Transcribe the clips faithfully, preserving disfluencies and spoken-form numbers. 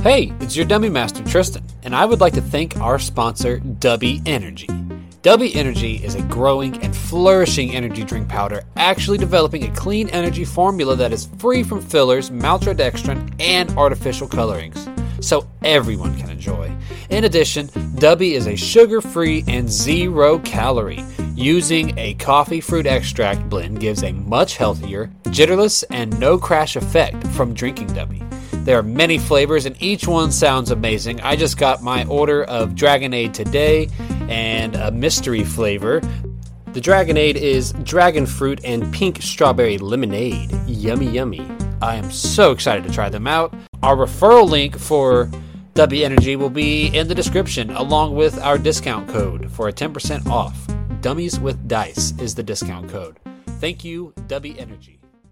Hey, it's your Dummy Master Tristan, and I would like to thank our sponsor, Dubby Energy. Dubby Energy is a growing and flourishing energy drink powder, actually developing a clean energy formula that is free from fillers, maltodextrin, and artificial colorings, so everyone can enjoy. In addition, Dubby is a sugar-free and zero-calorie. Using a coffee fruit extract blend gives a much healthier, jitterless, and no-crash effect from drinking Dubby. There are many flavors, and each one sounds amazing. I just got my order of Dragonade today, and a mystery flavor. The Dragonade is dragon fruit and pink strawberry lemonade. Yummy, yummy. I am so excited to try them out. Our referral link for Dubby Energy will be in the description, along with our discount code for a ten percent off. Dummies with Dice is the discount code. Thank you, Dubby Energy.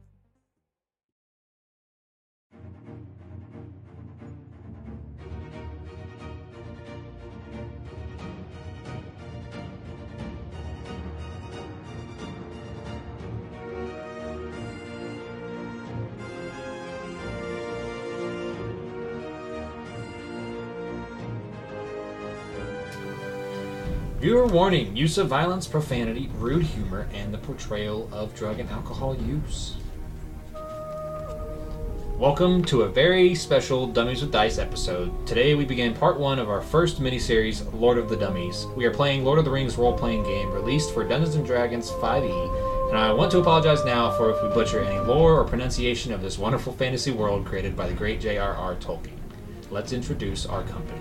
Viewer warning, use of violence, profanity, rude humor, and the portrayal of drug and alcohol use. Welcome to a very special Dummies with Dice episode. Today we begin part one of our first miniseries, Lord of the Dummies. We are playing Lord of the Rings role-playing game released for Dungeons and Dragons five E, and I want to apologize now for if we butcher any lore or pronunciation of this wonderful fantasy world created by the great J R R Tolkien. Let's introduce our company.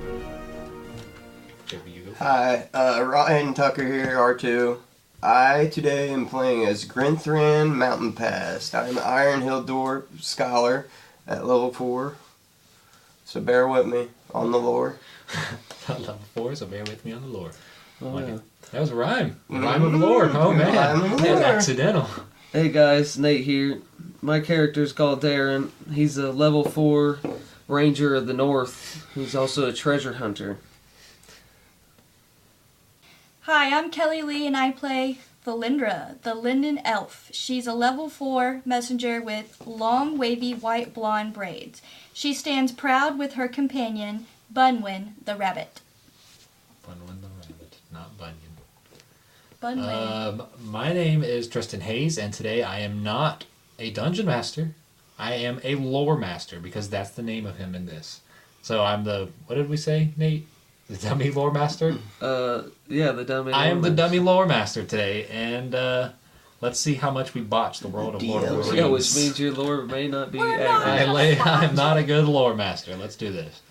Hi, uh, Ryan Tucker here, R two. I today am playing as Grinthran Mountain Pass. I'm an Iron Hill Dwarf Scholar at level four, so bear with me on the lore. Level four, so bear with me on the lore. Oh, like yeah. That was a rhyme. A rhyme of the lore. Oh man, Rhyme of the that was lore. accidental. Hey guys, Nate here. My character's called Darren. He's a level four Ranger of the North. He's also a treasure hunter. Hi, I'm Kelly Lee and I play Valindra, the Linden Elf. She's a level four messenger with long, wavy, white blonde braids. She stands proud with her companion, Bunwin, the rabbit. Bunwin the rabbit, not Bunyan. Bunwin. Um, my name is Tristan Hayes, and today I am not a dungeon master. I am a lore master, because that's the name of him in this. So I'm the, what did we say, Nate? The dummy lore master? Uh, yeah, the dummy. I am the lore dummy lore master today, and uh, let's see how much we botch the world of Lord of the master. Rings. Yeah, which means your lore may not be We're accurate. not. I lay, I'm not a good lore master. Let's do this.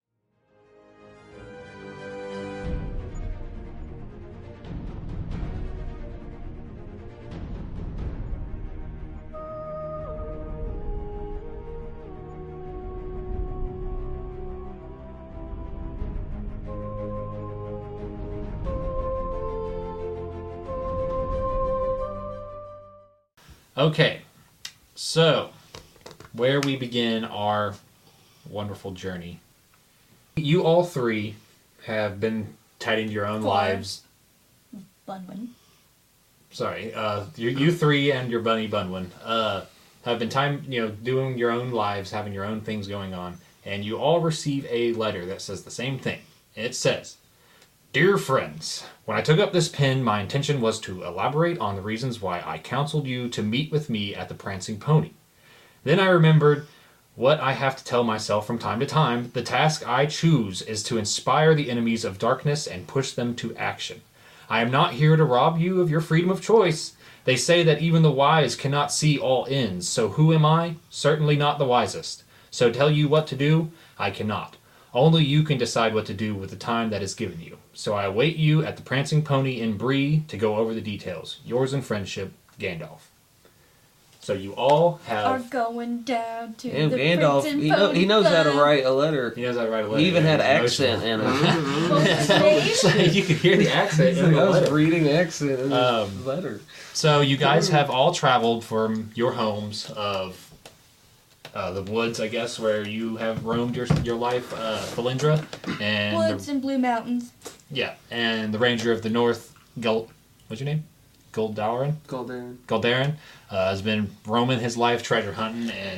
Okay, so where we begin our wonderful journey. You all three have been tied into your own Four. lives. Bunwin. Sorry, uh, you, you three and your bunny Bunwin uh, have been time, you know, doing your own lives, having your own things going on, and you all receive a letter that says the same thing. It says, "Dear friends, when I took up this pen, my intention was to elaborate on the reasons why I counseled you to meet with me at the Prancing Pony. Then I remembered what I have to tell myself from time to time. The task I choose is to inspire the enemies of darkness and push them to action. I am not here to rob you of your freedom of choice. They say that even the wise cannot see all ends, so who am I? Certainly not the wisest. So tell you what to do, I cannot. Only you can decide what to do with the time that is given you. So I await you at the Prancing Pony in Bree to go over the details. Yours in friendship, Gandalf." So you all Are have... going down to Damn, the Gandalf, Prince and he, know, he knows how to Pony write a letter. He knows how to write a letter. He even had Yeah, accent in it. Club. So you could hear the accent in I the was letter. reading accent in the Um, letter. So you guys have all traveled from your homes of uh, the woods, I guess, where you have roamed your your life, uh, Valindra, and Woods the, and Blue Mountains. yeah, and the Ranger of the North, Gul, what's your name? Goldarin? Golden. Goldarin uh, has been roaming his life treasure hunting and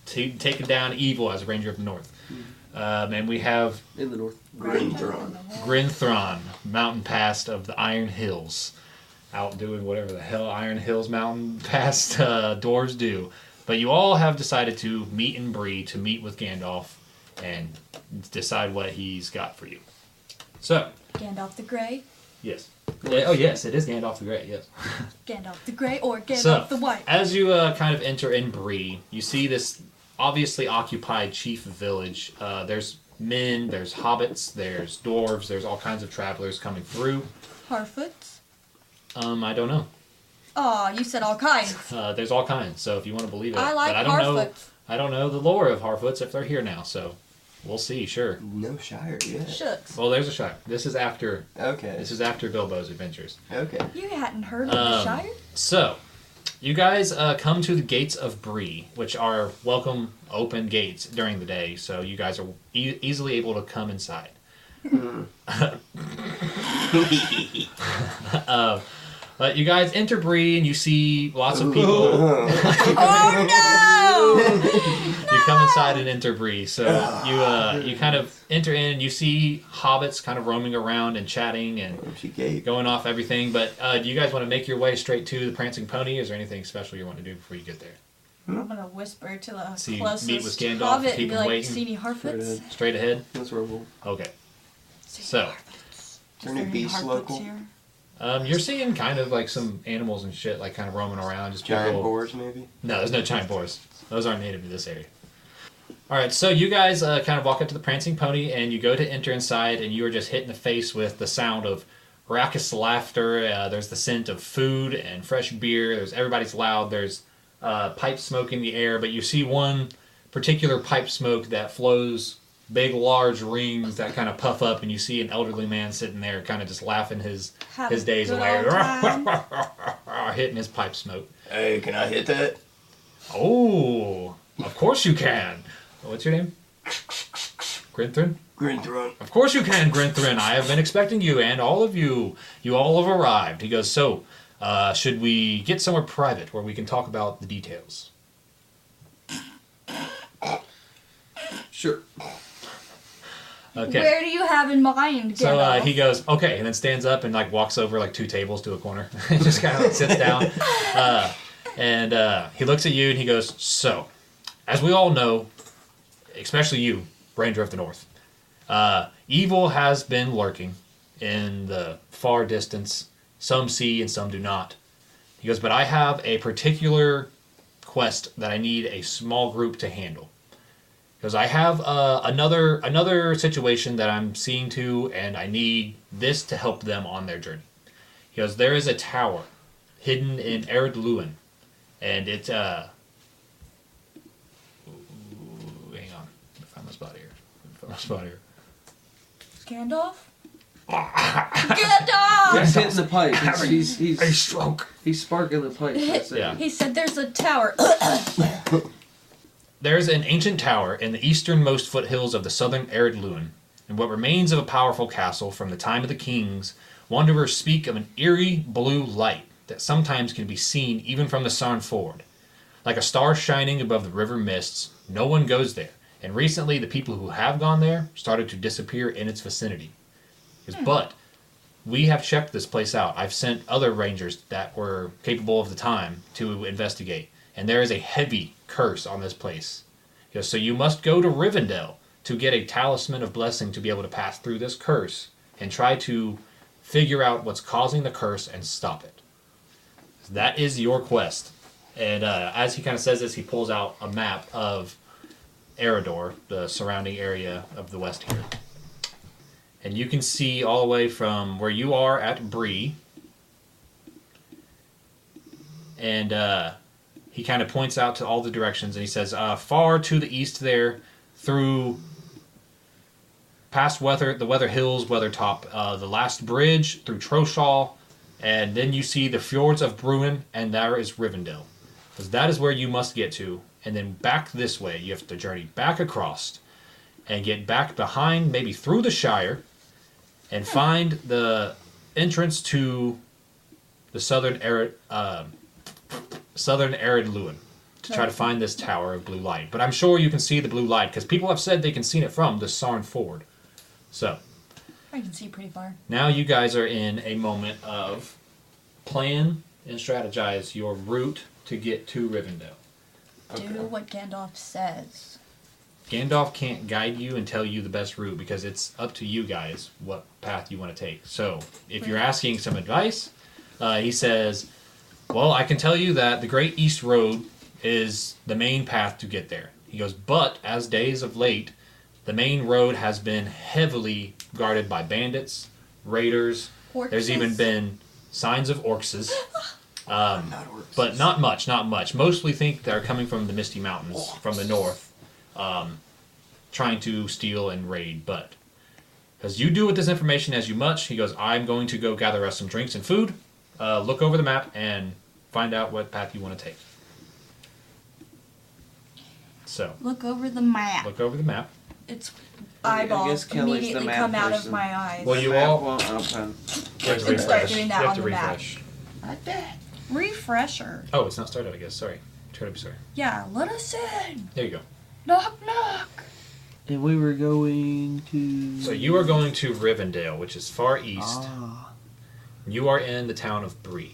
t- taken down evil as a Ranger of the North. Um, and we have In the north. Grinthron. Grinthron, mountain pass of the Iron Hills, out doing whatever the hell Iron Hills mountain pass uh, dwarves do. But you all have decided to meet in Bree to meet with Gandalf and decide what he's got for you. So, Gandalf the Grey, yes. Yeah, oh, yes, it is Gandalf the Grey, yes. Gandalf the Grey, or Gandalf So, the White. as you uh, kind of enter in Bree, you see this obviously occupied chief village. Uh, there's men, there's hobbits, there's dwarves, there's all kinds of travelers coming through. Harfoots. Um, I don't know. Aw, you said all kinds. Uh, there's all kinds, so if you want to believe it. I like but I don't know. Harfoots. I don't know the lore of Harfoots if they're here now, so we'll see. Sure. No Shire yet. Shucks. Well, there's a shot. This is after. Okay. This is after Bilbo's adventures. Okay. You hadn't heard of the Um, Shire? So, you guys uh, come to the gates of Bree, which are welcome, open gates during the day, so you guys are e- easily able to come inside. uh, but you guys enter Bree, and you see lots of people. Oh no! You come inside and enter Bree. So you uh, you kind of enter in, and you see hobbits kind of roaming around and chatting and Empty gate. going off everything. But uh, do you guys want to make your way straight to the Prancing Pony? Is there anything special you want to do before you get there? I'm gonna whisper to the See, closest meet with Gandalf and hobbit keep and be him like, waiting. see any Harfoots? Straight ahead? Let's roll. Okay. See So- any Harfoots? Is Is there there any any beasts Harfoots local? here? Um, you're seeing kind of like some animals and shit like kind of roaming around. Just Giant people. boars, maybe? No, there's no giant boars. Those aren't native to this area. All right, so you guys uh, kind of walk up to the Prancing Pony, and you go to enter inside, and you are just hit in the face with the sound of raucous laughter. Uh, there's the scent of food and fresh beer. There's everybody's loud. There's uh, pipe smoke in the air, but you see one particular pipe smoke that flows big, large rings that kind of puff up, and you see an elderly man sitting there, kind of just laughing his Have his a days good away, old time. hitting his pipe smoke. Hey, can I hit that? Oh, of course you can. What's your name? Grinthrin? Grinthron. Of course you can, Grinthrin. I have been expecting you, and all of you. You all have arrived. He goes, so, uh, should we get somewhere private where we can talk about the details? Sure. Okay. Where do you have in mind, So uh, Gandalf? he goes, okay, and then stands up and like walks over like two tables to a corner and just kind of like sits down. Uh, and uh, he looks at you and he goes, so, as we all know, especially you, Ranger of the North, uh, evil has been lurking in the far distance. Some see and some do not. He goes, but I have a particular quest that I need a small group to handle. Because I have uh, another another situation that I'm seeing to, and I need this to help them on their journey. He goes, there is a tower hidden in Ered Luin, and it, uh... Ooh, hang on. Let me find my spot here. Let me find my spot here. Gandalf? Gandalf! He's hitting the pipe. He's, he's, he's, A stroke! he's sparking the pipe. That's it. Yeah. He said there's a tower. There's an ancient tower in the easternmost foothills of the southern Ered Luin, and what remains of a powerful castle from the time of the kings. Wanderers speak of an eerie blue light that sometimes can be seen even from the Sarn Ford. Like a star shining above the river mists, no one goes there, and recently the people who have gone there started to disappear in its vicinity. Because, But we have checked this place out. I've sent other rangers that were capable of the time to investigate, and there is a heavy curse on this place. He goes, so you must go to Rivendell to get a talisman of blessing to be able to pass through this curse and try to figure out what's causing the curse and stop it. That is your quest. And uh, as he kind of says this, he pulls out a map of Eredor, the surrounding area of the west here. And you can see all the way from where you are at Bree. And uh, he kind of points out to all the directions, and he says, uh, far to the east there, through past Weather, the Weather Hills, Weathertop, uh, the last bridge, through Troshal, and then you see the fjords of Bruin, and there is Rivendell. Because that is where you must get to, and then back this way. You have to journey back across, and get back behind, maybe through the Shire, and find the entrance to the southern Ered, uh, southern Ered Luin. to try to find this tower of blue light. But I'm sure you can see the blue light because people have said they can see it from the Sarn Ford. So I can see pretty far. now you guys are in a moment of plan and strategize your route to get to Rivendell. Okay. Do what Gandalf says. Gandalf can't guide you and tell you the best route because it's up to you guys what path you want to take. So if you're asking some advice, uh, he says, well, I can tell you that the Great East Road is the main path to get there. He goes, but as days of late, the main road has been heavily guarded by bandits, raiders. There's even Orcses? been signs of orcses. Um, Not orcs. but not much, not much. Mostly think they're coming from the Misty Mountains, from the north, um, trying to steal and raid. But as you do with this information as you much, he goes, I'm going to go gather us some drinks and food, uh, look over the map, and find out what path you want to take. So, Look over the map. look over the map. It's I eyeballs guess Kelly's the immediately map come out of person. my eyes. Well, you Map all won't open. you have to can start refresh. doing You that have on to the map. refresh. Like that. Refresher. Oh, it's not started, I guess. Sorry. Terribly sorry. Yeah, let us in. There you go. Knock, knock. And we were going to. So you are going to Rivendell, which is far east. Ah. You are in the town of Bree.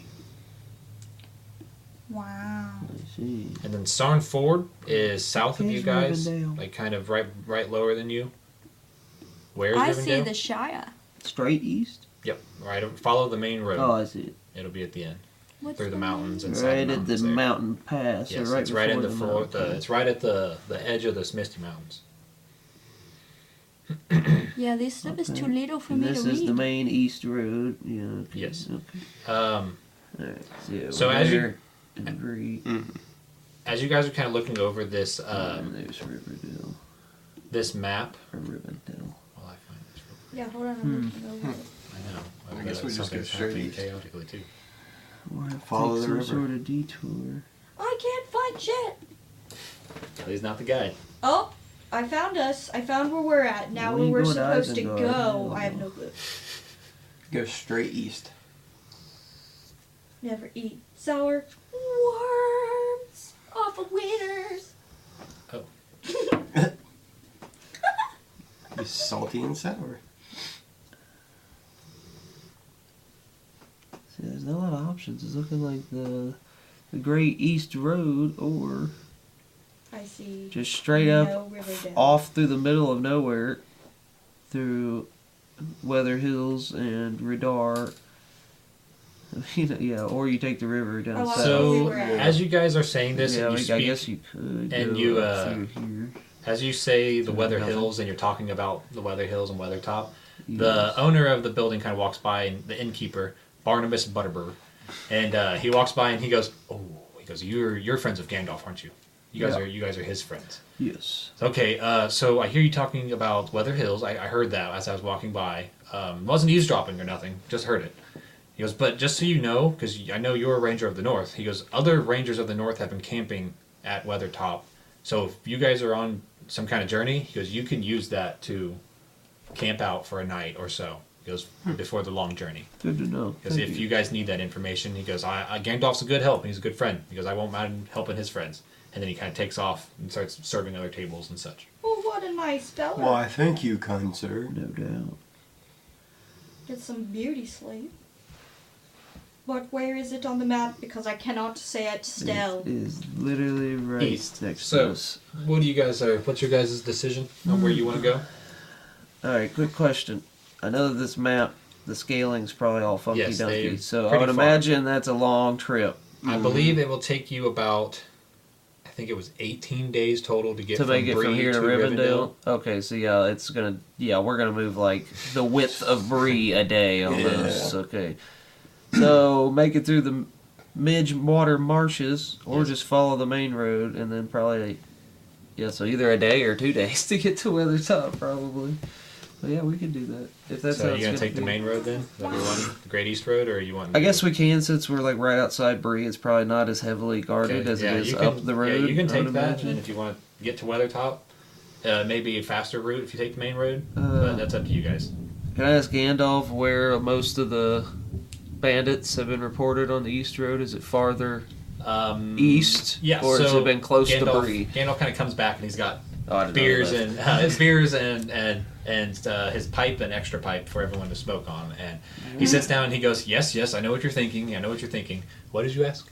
Wow. I see. And then Sarn Ford is south of Here's you guys, Rivendell. like kind of right right lower than you. Where's I Rivendell? see the Shire. Straight east? Yep, right. Follow the main road. Oh, I see it. It'll be at the end, What's through the mountains name? inside Right the at the mountains there. mountain pass. Yes, or right it's right in before the, the, fo- mountain the pass. it's right at the the edge of the Misty Mountains. Yeah, this stuff is Okay. too little for And me this to is read. the main east road. Yeah. Okay. Yes. Okay. Um, Alright. So, yeah, So we're as you- there in Bree. as you guys are kind of looking over this uh, and there's Riverdale. this map, Or Rivendell. while I find this real Yeah, hold on, I'm Hmm. looking over it. I know. I guess we just go Something's straight happening east. chaotically too. We'll have to Follow take the some river. sort of detour. I can't find shit. He's not the guy. Oh, I found us. I found where we're at. Now We where we're go to supposed to Isengard. go. I have no clue. Go straight east. Never eat sour worms off of wieners. Oh, Be salty and sour. See, there's not a lot of options. It's looking like the the Great East Road, or I see. just straight no up Riverdale. off through the middle of nowhere, through Weather Hills and Radar. You know, yeah, or you take the river down Oh, I south. see so we were at. as you guys are saying this, yeah, and you I speak, guess you could. and go you, up uh, through here. as you say the So Weather nothing. Hills, and you're talking about the Weather Hills and Weathertop. Yes. The owner of the building kind of walks by, and the innkeeper, Barnabas Butterbur, and uh, he walks by and he goes, "Oh," he goes, "You're you're friends of Gandalf, aren't you? You guys Yeah. are you guys are his friends." Yes. Okay, uh, so I hear you talking about Weather Hills. I, I heard that as I was walking by. Um, wasn't eavesdropping or nothing, just heard it. He goes, but just so you know, because I know you're a ranger of the north. He goes, other rangers of the north have been camping at Weathertop. So if you guys are on some kind of journey, he goes, you can use that to camp out for a night or so. He goes, before the long journey. Good to know. Because Thank if you guys need that information, he goes, I, I Gandalf's a good help. And he's a good friend. He goes, I won't mind helping his friends. And then he kind of takes off and starts serving other tables and such. Oh, what a nice fella. Why, thank you, kind sir. No doubt. Get some beauty sleep. But where is it on the map? Because I cannot say it still. It is literally right East. next So- to us. What do you guys are? What's your guys' decision on where you want to go? Alright, quick question. I know that this map, the scaling's probably all funky Yes, they- dunky, so I pretty would far. imagine that's a long trip I believe it will take you about, I think it was eighteen days total to get to from make it Bree from here to, to Rivendell. Okay, so yeah, it's gonna yeah, we're gonna move like the width of Bree a day almost. Okay, so make it through the mid-water marshes, or Yes. just follow the main road, and then probably yeah, so either a day or two days to get to Weathertop probably. But yeah, we can do that if that's. So how are it's you gonna gonna take the be. main road then? Is that the one, the Great East Road, or are you want? I guess we can, since we're like right outside Bree. It's probably not as heavily guarded as yeah, it is you up can, the road. Yeah, you can I would take that, imagine. and if you want to get to Weathertop, uh, maybe a faster route if you take the main road. Uh, but that's up to you guys. Can I ask Gandalf where most of the bandits have been reported on the East Road? Is it farther Um, East? Yeah. Or so has it been close Gandalf, to Bree? Gandalf kind of comes back and he's got Oh, I didn't know beers that. and uh, his beers and and and uh, his pipe and extra pipe for everyone to smoke on. And he sits down and he goes, "Yes, yes, I know what you're thinking. I know what you're thinking. What did you ask?"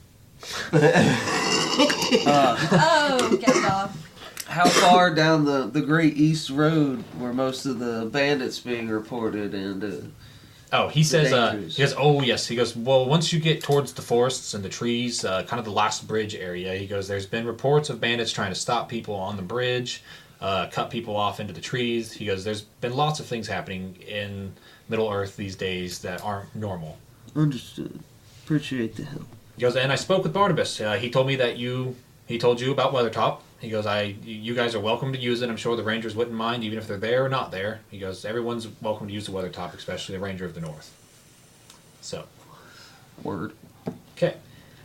Oh, Gandalf. How far down the, the Great East Road were most of the bandits being reported? And uh, Oh, he says, uh, dangers. he goes, oh, yes. He goes, well, once you get towards the forests and the trees, uh, kind of the last bridge area, he goes, there's been reports of bandits trying to stop people on the bridge, uh, cut people off into the trees. He goes, there's been lots of things happening in Middle Earth these days that aren't normal. understood. Appreciate the help. He goes, and I spoke with Barnabas. Uh, he told me that you, he told you about Weathertop. He goes, I, you guys are welcome to use it. I'm sure the Rangers wouldn't mind, even if they're there or not there. He goes, everyone's welcome to use the Weathertop, especially the Ranger of the North. So, Word. okay.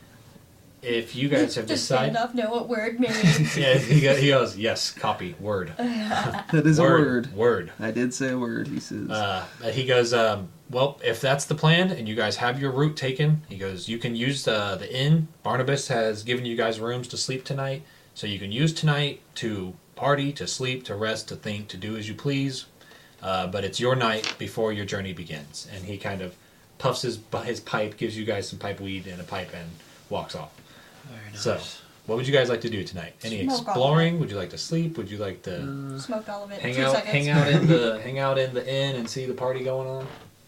If you guys have Does decided, Gandalf know what word means? yeah, he goes, he goes, yes, copy, word, That is word, a word. word. I did say a word, he says. Uh, he goes, um, well, if that's the plan and you guys have your route taken, he goes, you can use the, the inn. Barnabas has given you guys rooms to sleep tonight. So you can use tonight to party, to sleep, to rest, to think, to do as you please. Uh, but it's your night before your journey begins. And he kind of puffs his his pipe, gives you guys some pipe weed and a pipe, and walks off. Very nice. So, what would you guys like to do tonight? Any Smoke all exploring? Would you like to sleep? Would you like to Uh, Smoke all of it. hang Two out, seconds. hang out in the hang out in the inn and see the party going on?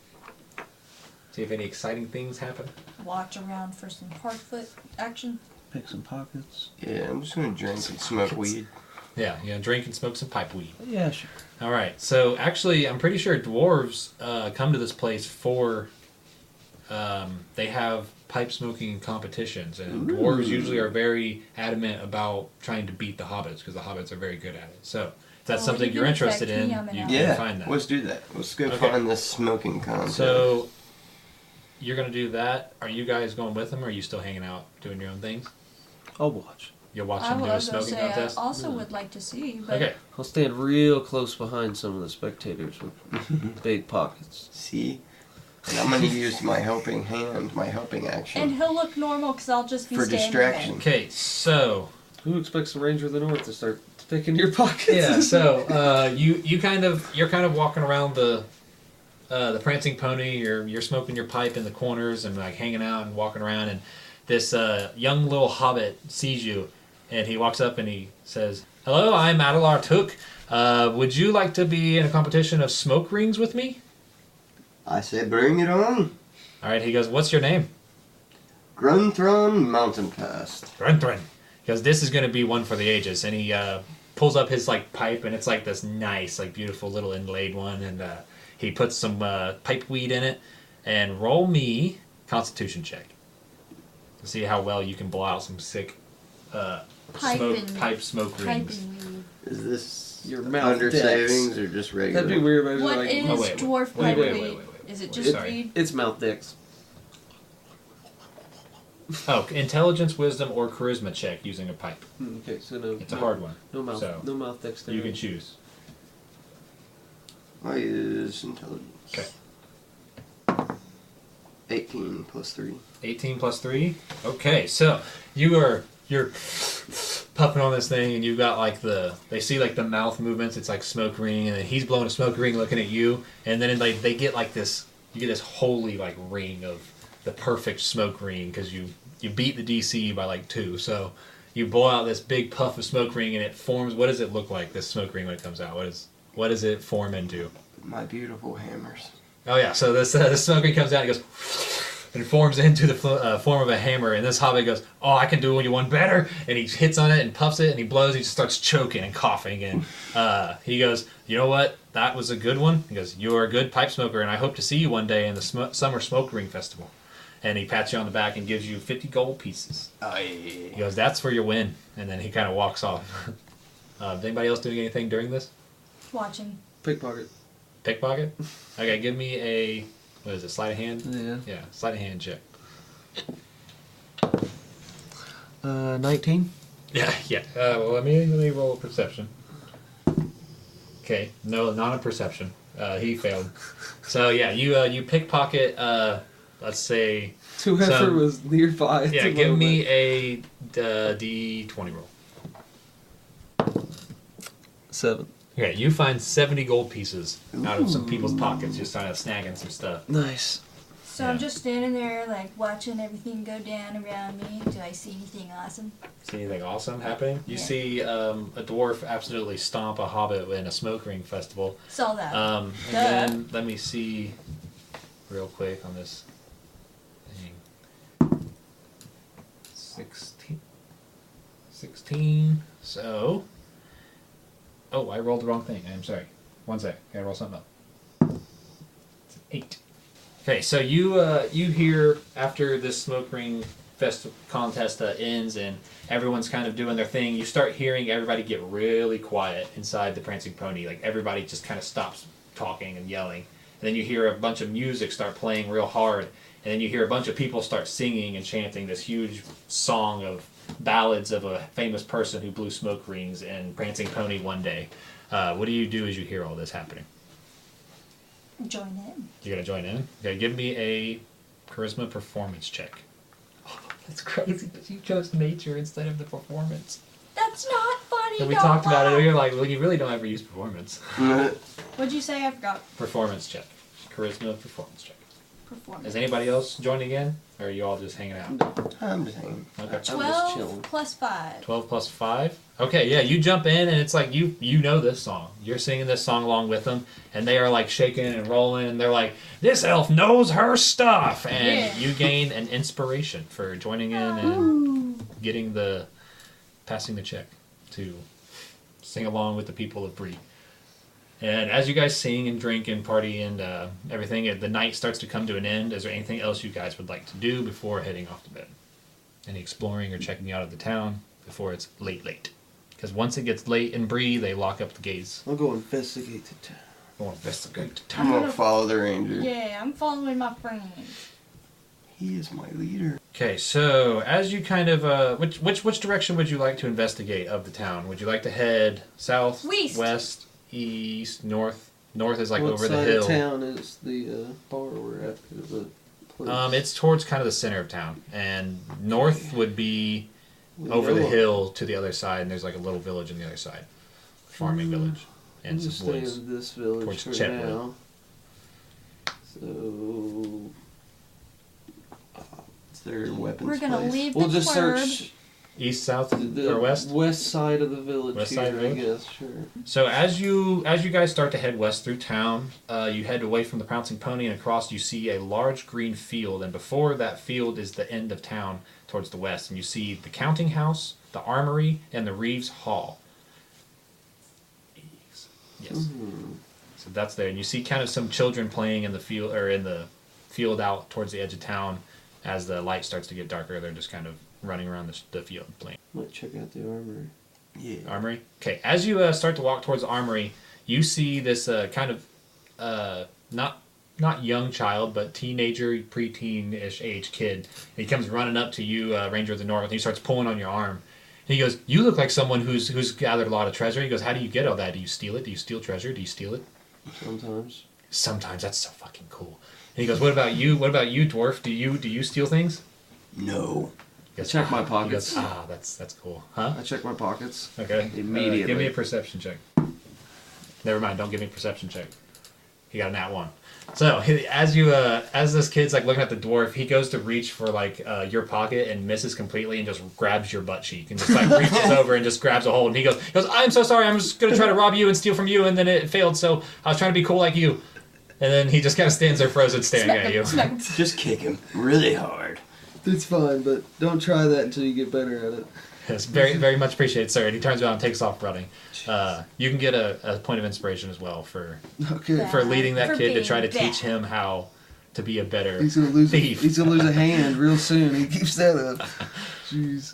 See if any exciting things happen. Watch around for some hard foot action. Pick some pockets. Yeah, I'm just gonna drink and smoke weed. Yeah, you know, drink and smoke some pipe weed. Yeah, sure. All right. So actually, I'm pretty sure dwarves uh, come to this place for. Um, they have pipe smoking competitions, and dwarves usually are very adamant about trying to beat the hobbits because the hobbits are very good at it. So if that's Oh, something you you're can interested affect in, me, I'm an you ally. can Yeah, find that. let's do that. Let's go Okay. find this smoking contest. So you're gonna do that. Are you guys going with them, or are you still hanging out doing your own things? I'll watch. You'll watch I them do a was gonna smoking say contest. I also would like to see, but Okay. I'll stand real close behind some of the spectators with big pockets. See, and I'm gonna use my helping hand, my helping action and he'll look normal because I'll just be for standing distraction. Okay. So Who expects the Ranger of the North to start picking your pockets? yeah. So uh, you you kind of you're kind of walking around the. Uh, the prancing pony, you're you're smoking your pipe in the corners and like hanging out and walking around, and this uh, young little hobbit sees you, and he walks up and he says, "Hello, I'm Adelar Took. Uh, would you like to be in a competition of smoke rings with me?" I say, bring it on. All right. He goes, "What's your name?" Grunthron Mountain Pass. Grunthrin. Because this is going to be one for the ages, and he uh, pulls up his like pipe, and it's like this nice, like beautiful little inlaid one, and uh, he puts some uh, pipe weed in it, and roll me Constitution check to see how well you can blow out some sick uh, Pipe smoke and- pipe smoke Pipe rings. and weed. Is this Your mouth under dex. savings or just regular? That'd be weird. If I was What like, is Oh, wait, wait. dwarf Wait, pipe wait, weed? wait, wait, wait. Is it Wait, just sorry. weed? It's mouth dicks. Oh, intelligence, wisdom, or charisma check using a pipe. Hmm, Okay, so no. It's a no, hard one. No mouth. So no mouth dicks. you can choose. I use intelligence. Okay. eighteen plus three. eighteen plus three. Okay, so you are you're puffing on this thing, and you've got like the they see like the mouth movements. It's like smoke ring, and then he's blowing a smoke ring, looking at you, and then like they get like this. You get this holy like ring of the perfect smoke ring because you you beat the D C by like two. So you blow out this big puff of smoke ring, and it forms. What does it look like? This smoke ring when it comes out. What is what does it form into? My beautiful hammers. Oh yeah, so this uh, the smoke ring comes out and it goes and forms into the fl- uh, form of a hammer. And this hobbit goes, "Oh, I can do you one better!" And he hits on it and puffs it, and he blows. He just starts choking and coughing. And uh, he goes, "You know what? That was a good one." He goes, "You are a good pipe smoker, and I hope to see you one day in the sm- summer smoke ring festival." And he pats you on the back and gives you fifty gold pieces. He goes, "That's for your win." And then he kind of walks off. uh, is anybody else doing anything during this? Watching. Pickpocket. Pickpocket? Okay, give me a, what is it, sleight of hand? Yeah. Yeah, sleight of hand check. Uh, nineteen. Yeah, yeah. Uh, well, let me, let me roll a perception. Okay, no, not a perception. Uh, he failed. So yeah, you uh, you pickpocket uh, let's say, Whoever So- was nearby. at yeah, the give moment. me a uh, D twenty roll. Seven. Okay, you find seventy gold pieces out of some people's pockets, just kind of snagging some stuff. Nice. So Yeah. I'm just standing there, like, watching everything go down around me. Do I see anything awesome? See anything awesome happening? You Yeah. see um, a dwarf absolutely stomp a hobbit in a smoke ring festival. Saw that. Um, and Duh. then let me see real quick on this thing. sixteen. sixteen. So. Oh, I rolled the wrong thing. I'm sorry. One sec. Gotta roll something up. It's an eight. Okay, so you uh, you hear after this smoke ring fest contest uh, ends and everyone's kind of doing their thing, you start hearing everybody get really quiet inside the Prancing Pony. Like everybody just kind of stops talking and yelling. And then you hear a bunch of music start playing real hard. And then you hear a bunch of people start singing and chanting this huge song of ballads of a famous person who blew smoke rings in Prancing Pony one day. Uh, what do you do as you hear all this happening? Join in. You're gonna join in? Okay, give me a charisma performance check. Oh, that's crazy, but you chose nature instead of the performance. That's not funny. And we don't talked about it, laugh. and you're like, well, you really don't ever use performance. What'd you say? I forgot. Performance check. Charisma performance check. Performance. Is anybody else joining in? Or are you all just hanging out? I'm just hanging. Okay. just Twelve chilling. plus five. twelve plus five. Okay, yeah, you jump in and it's like you you know this song. You're singing this song along with them, and they are like shaking and rolling, and they're like, "This elf knows her stuff," and Yeah. you gain an inspiration for joining in and Ooh. getting the passing the check to sing along with the people of Bree. And as you guys sing and drink and party and uh, everything, the night starts to come to an end. Is there anything else you guys would like to do before heading off to bed? Any exploring or checking out of the town before it's late, late? Because once it gets late in Bree, they lock up the gates. I'll go investigate the town. Go investigate the I'm town. gonna follow the ranger. Yeah, I'm following my friends. He is my leader. Okay, so as you kind of, uh, which which which direction would you like to investigate of the town? Would you like to head south, West. west, east, north? North is like what over side the hill. of town is the uh, bar we're at? Or the place? Um, it's towards kind of the center of town, and north would be We over the know- hill to the other side, and there's like a little village on the other side, farming Mm, village, We'll and just some stay woods. in this village towards for Chetwood. now. So Is there weapons? We're gonna place? leave we'll the just club. search East, south, the, the or west. west side of the village West here, side of the I village? guess. Sure. So as you as you guys start to head west through town, uh, you head away from the Pouncing Pony and across. You see a large green field, and before that field is the end of town towards the west, and you see the counting house, the armory, and the Reeves Hall. Yes. Mhm. So that's there, and you see kind of some children playing in the field or in the field out towards the edge of town. As the light starts to get darker, they're just kind of running around the, the field playing. Might check out the armory. Yeah. Armory. Okay, as you uh, start to walk towards the armory, you see this uh, kind of uh, not not young child, but teenager, preteen-ish age kid. He comes running up to you, uh, Ranger of the North, and he starts pulling on your arm. And he goes, "You look like someone who's who's gathered a lot of treasure." He goes, "How do you get all that? Do you steal it? Do you steal treasure? Do you steal it?" Sometimes. Sometimes. That's so fucking cool. And he goes, "What about you? What about you, dwarf? Do you do you steal things?" No. He goes, Check my "Ah." He pockets. goes, ah, that's that's cool, huh? I check my pockets. Okay. Immediately. Uh, give me a perception check. Never mind. Don't give me a perception check. He got a nat one. So he- as you uh, as this kid's like looking at the dwarf, he goes to reach for like uh, your pocket and misses completely and just grabs your butt cheek and just like reaches over and just grabs a hold. And he goes, he goes, "I'm so sorry. I'm just gonna try to rob you and steal from you, and then it failed. So I was trying to be cool like you." And then he just kind of stands there frozen, staring at you. Smack him. Just kick him really hard. It's fine, but don't try that until you get better at it. It's very, very much appreciated, sir. And he turns around and takes off running. Uh, you can get a, a point of inspiration as well for Okay. for leading that For kid to being try to bad. teach him how to be a better He's gonna lose. A, thief. he's gonna lose a hand real soon. He keeps that up. Jeez.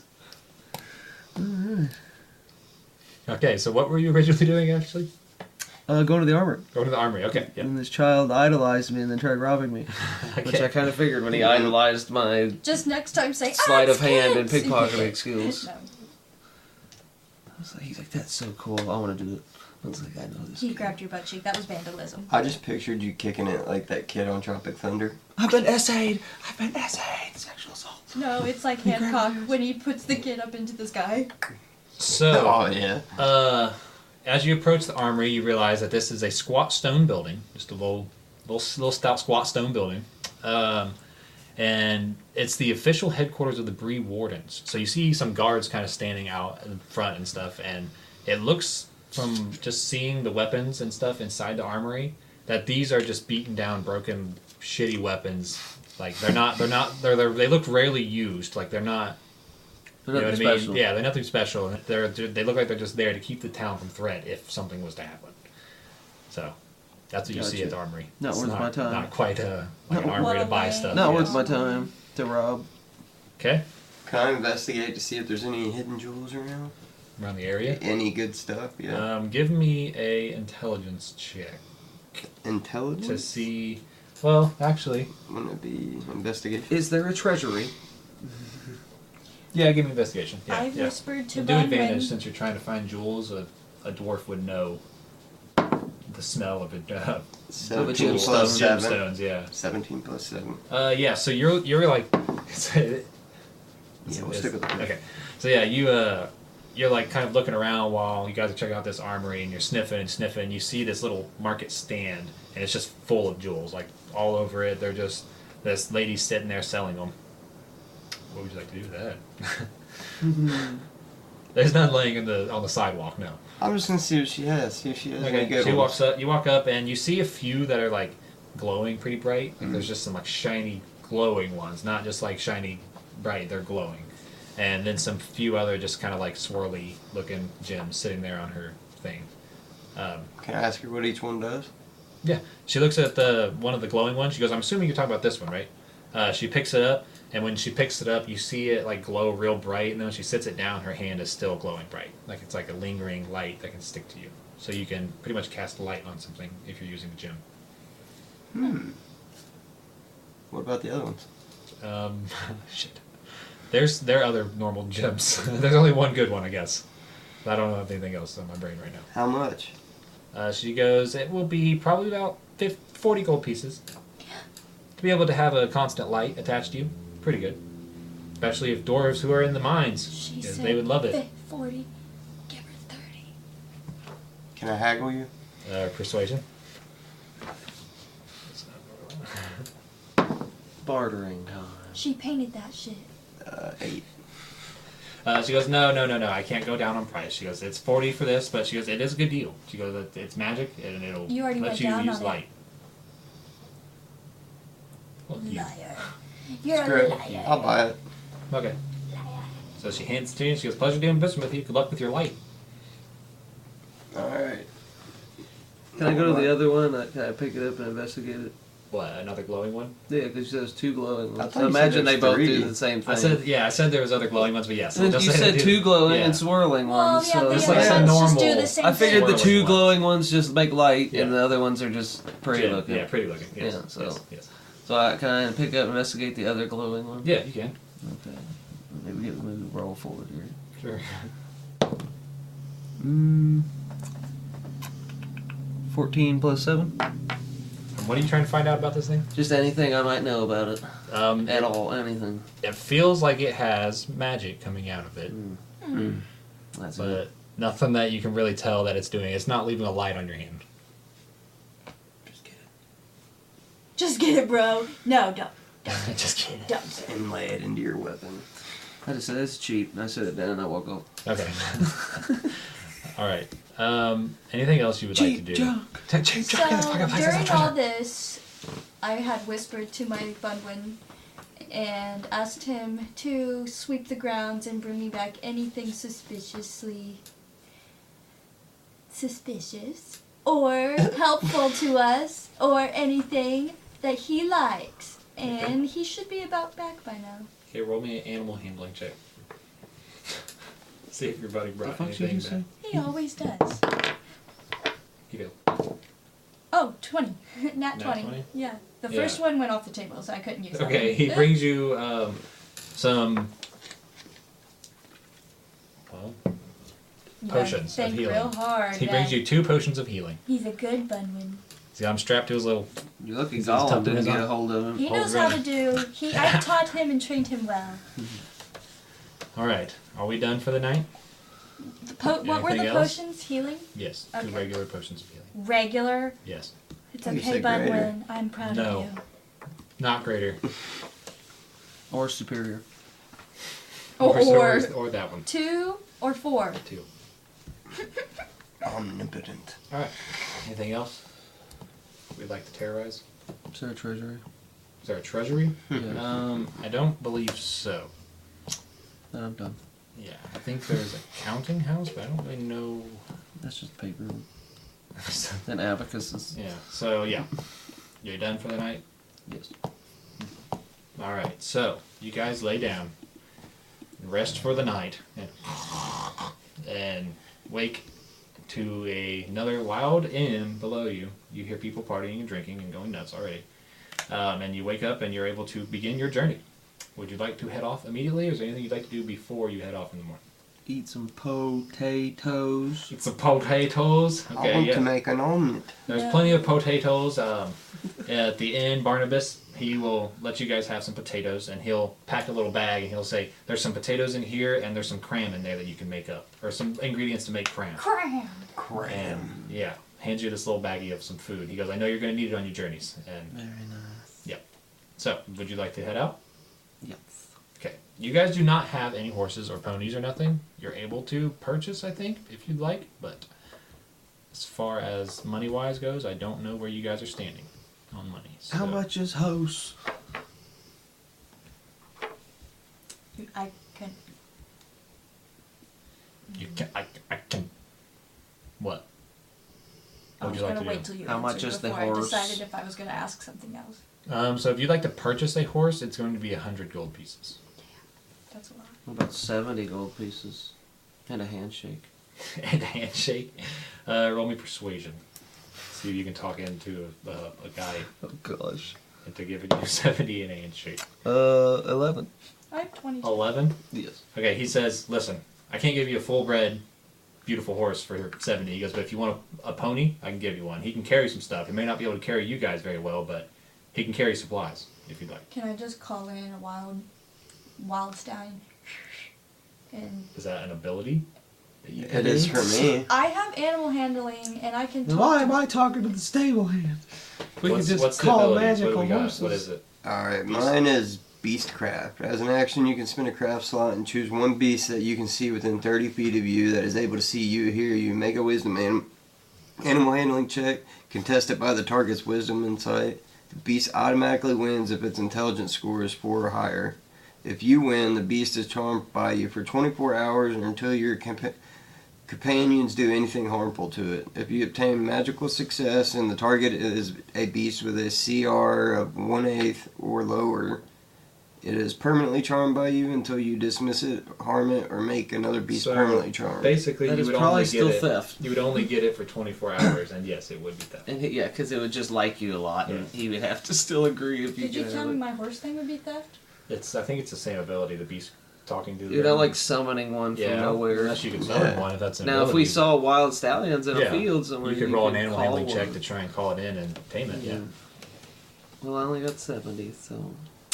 Okay, so what were you originally doing, actually? Uh, going to the armor. Going to the armory. Okay, yeah. And this child idolized me and then tried robbing me, which I Okay. kind of figured when he idolized my Just next time say sleight "Ah, of hand and kids." pickpocketing skills. No. I was like, he's like, that's so cool. I want to do it. I was like, I know this. He kid. grabbed your butt cheek. That was vandalism. I just pictured you kicking it like that kid on Tropic Thunder. I've been essayed. I've been essayed. Sexual assault. No, it's like He grabbed Hancock yours. when he puts the kid up into the sky. So, Oh yeah. uh, as you approach the armory, you realize that this is a squat stone building, just a little, little, little stout squat stone building, um, and it's the official headquarters of the Bree Wardens. So you see some guards kind of standing out in front and stuff, and it looks from just seeing the weapons and stuff inside the armory that these are just beaten down, broken, shitty weapons. Like they're not, they're not, they're, they're they look rarely used. Like they're not. They're You know what nothing I mean? special. Yeah, they're nothing special. and They're, they're they look like they're just there to keep the town from threat if something was to happen. So that's what you see Gotcha. at the armory. Not It's worth my time. Not quite a like an Not armory to worth buy my- stuff. Not yeah. worth my time to rob. Okay, Can I investigate to see if there's any hidden jewels around? around the area. Any good stuff? Yeah. Um, give me a intelligence check Intelligence. to see. Well, actually, Wouldn't it be investigation? Is there a treasury? yeah, give me investigation. Yeah, I yeah. whispered to Do advantage Bunwin. since you're trying to find jewels. A, a dwarf would know the smell of it. Uh, Seventeen gemstone. plus seven. gemstones. Yeah. Seventeen plus seven. Uh, yeah. So you're you're like, Yeah, we'll stick with that. okay. So yeah, you uh, you're like kind of looking around while you guys are checking out this armory, and you're sniffing and sniffing. And you see this little market stand, and it's just full of jewels, like all over it. They're just this lady's sitting there selling them. What would you like to do with that? There's none laying in the on the sidewalk. No. I'm just gonna see what she has. See if she has any Okay. good She ones. walks up. You walk up, and you see a few that are like glowing pretty bright. Like there's just some like shiny glowing ones, not just like shiny bright. They're glowing, and then some few other just kind of like swirly looking gems sitting there on her thing. Um, Can I ask her what each one does? yeah, she looks at the one of the glowing ones. She goes, "I'm assuming you're talking about this one, right?" Uh, she picks it up, and when she picks it up, you see it like glow real bright. And then when she sits it down, her hand is still glowing bright, like it's like a lingering light that can stick to you. So you can pretty much cast light on something if you're using the gem. Hmm. What about the other ones? Um, shit. There's there are other normal gems. There's only one good one, I guess. I don't know if anything else on my brain right now. How much? Uh, she goes, it will be probably about fifty, forty gold pieces. To be able to have a constant light attached to you, pretty good. Especially if dwarves who are in the mines, She 'cause said they would love it. "Fi- forty, give her thirty. Can I haggle you? Uh, persuasion. Bartering time. She painted that shit. Uh, eight. Uh, she goes, no, no, no, no, I can't go down on price. She goes, it's forty for this, but she goes, it is a good deal. She goes, "It- it's magic, and it'll You already let went you down use on it. light. Well, you- Liar. You're Screw a it. liar. I'll buy it. Okay. So she hands it to you, and she goes, pleasure doing business with you. Good luck with your light. Alright. Can I go to the other one? Uh, Can I pick it up and investigate it? What, another glowing one? Yeah, because there's two glowing I ones. thought So you said imagine they there's both three. do the same thing. I said, yeah, I said there was other glowing ones, but yes. And just you say said they do- two glowing yeah. and swirling Well, ones. yeah, so the It's other like a ones just normal- do the same I figured the Swirling two ones. glowing ones just make light, Yeah. and the other ones are just pretty Yeah, looking. Yeah, pretty looking. Yes, Yeah, so- yes, yes. So I, can I pick up and investigate the other glowing one? Yeah, you can. Okay. Maybe get move roll forward here. Sure. Mm. Fourteen plus seven. And what are you trying to find out about this thing? Just anything I might know about it Um, at it, all. Anything. it feels like it has magic coming out of it, Mm. That's but it. nothing that you can really tell that it's doing. It's not leaving a light on your hand. Just get it. Just get it, bro. No, don't. Just kidding. Don't. Inlay it into your weapon. I just said it's cheap, and I set it down, and I walk off. Okay. All right. Um, anything else you would like to do? junk. Cheap cheap So junk. Yes, fucking place, during that's all treasure. this, I had whispered to my Bunwin and asked him to sweep the grounds and bring me back anything suspiciously suspicious or helpful to us or anything that he likes. And he should be about back by now. Okay, roll me an animal handling check. See if your buddy The brought fuck did you anything say? back. He always does. He did. Oh, twenty. Nat Nat twenty. twenty? Yeah. The Yeah. first one went off the table, so I couldn't use that Okay, one. he brings you um, some. Well, You potions gotta of think healing. real hard. He yeah. brings you two potions of healing. He's a good Bunwin. See, I'm strapped to his little. You look He's Gollum tucked in didn't his get arm. a hold of him. He Hold knows it how right. to do. He I taught him and trained him well. All right, are we done for the night? The po- what were Anything the else? potions? Healing? Yes, two Okay. regular potions of healing. Regular. Yes, It's You okay, said greater. Bunwin. I'm proud No. of you. not greater. Or superior. Or, or, or or that one. two or four. Two. Omnipotent. All right. Anything else we'd like to terrorize? Is there a treasury? Is there a treasury? Yeah. Um, I don't believe so. Then I'm done. Yeah, I think there's a counting house, but I don't really know. That's just paper. Then abacus is. Yeah. So yeah, you're done for the night. Yes. All right. So you guys lay down, rest for the night, and, and wake to a, another wild inn below you. You hear people partying and drinking and going nuts already. Um, and you wake up and you're able to begin your journey. Would you like to head off immediately, or is there anything you'd like to do before you head off in the morning? Eat some potatoes. Eat some potatoes. I Okay, want yeah. to make an omelet. There's Yeah. plenty of potatoes. Um, at the inn, Barnabas, he will let you guys have some potatoes, and he'll pack a little bag, and he'll say, "There's some potatoes in here, and there's some cram in there that you can make up, or some ingredients to make cram." Cram. Cram. And yeah, hands you this little baggie of some food. He goes, "I know you're going to need it on your journeys." And Very nice. yep. So, would you like to head out? Yes. Okay. You guys do not have any horses or ponies or nothing. You're able to purchase, I think, if you'd like, but as far as money wise goes, I don't know where you guys are standing on money. How so- much is house? I can. You can I, I can what? I What would was you like gonna to wait do? till you How much answered is the before I horse? decided if I was gonna ask something else. Um, so if you'd like to purchase a horse, it's going to be a hundred gold pieces. That's a lot. What about seventy gold pieces? And a handshake. And a handshake. Uh, roll me persuasion. See if you can talk into a, a, a guy Oh gosh. into giving you seventy and a handshake. Uh, eleven. I have twenty. Eleven. Yes. Okay, he says, "Listen, I can't give you a full-bred, beautiful horse for seventy." He goes, "But if you want a, a pony, I can give you one. He can carry some stuff. He may not be able to carry you guys very well, but he can carry supplies if you'd like." Can I just call in a wild, wild stallion? And Is that an ability? that you It can is do? for me. I have animal handling, and I can. Then Talk why to- am I talking to the stable hand? We What's, can just what's the call ability? magical what do we got? horses. What is it? Alright, mine is Beastcraft. As an action, you can spend a craft slot and choose one beast that you can see within thirty feet of you that is able to see you, hear you, make a wisdom anim- animal handling check, contested by the target's wisdom and sight. The beast automatically wins if its intelligence score is four or higher. If you win, the beast is charmed by you for twenty-four hours or until your compa- companions do anything harmful to it. If you obtain magical success and the target is a beast with a C R of one eighth or lower, it is permanently charmed by you until you dismiss it, harm it, or make another beast So, permanently charmed. Basically, That you is would probably only still get it. theft. You would only get it for twenty-four hours, and yes, it would be theft. And he, yeah, because it would just like you a lot, and he would have to still agree if you Did you could tell have me it. my horse thing would be theft? It's. I think it's the same ability. The beast talking to. You're them. not like summoning one from yeah, nowhere. unless you can summon Yeah. one if that's an Now, if ability. we saw wild stallions in Yeah. a field somewhere, you could roll an could animal call handling check one. to try and call it in and tame it. Yeah. Well, I only got seventy, so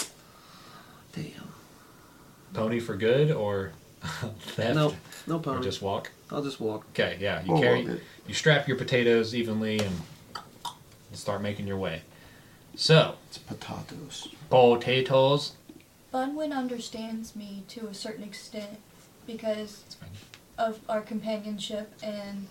damn. Pony for good or theft? No, no Or pony. just walk. I'll just walk. Okay, yeah. You We'll carry, walk it. you strap your potatoes evenly and you start making your way. So, It's potatoes. potatoes. Bunwin understands me to a certain extent because That's fine. of our companionship and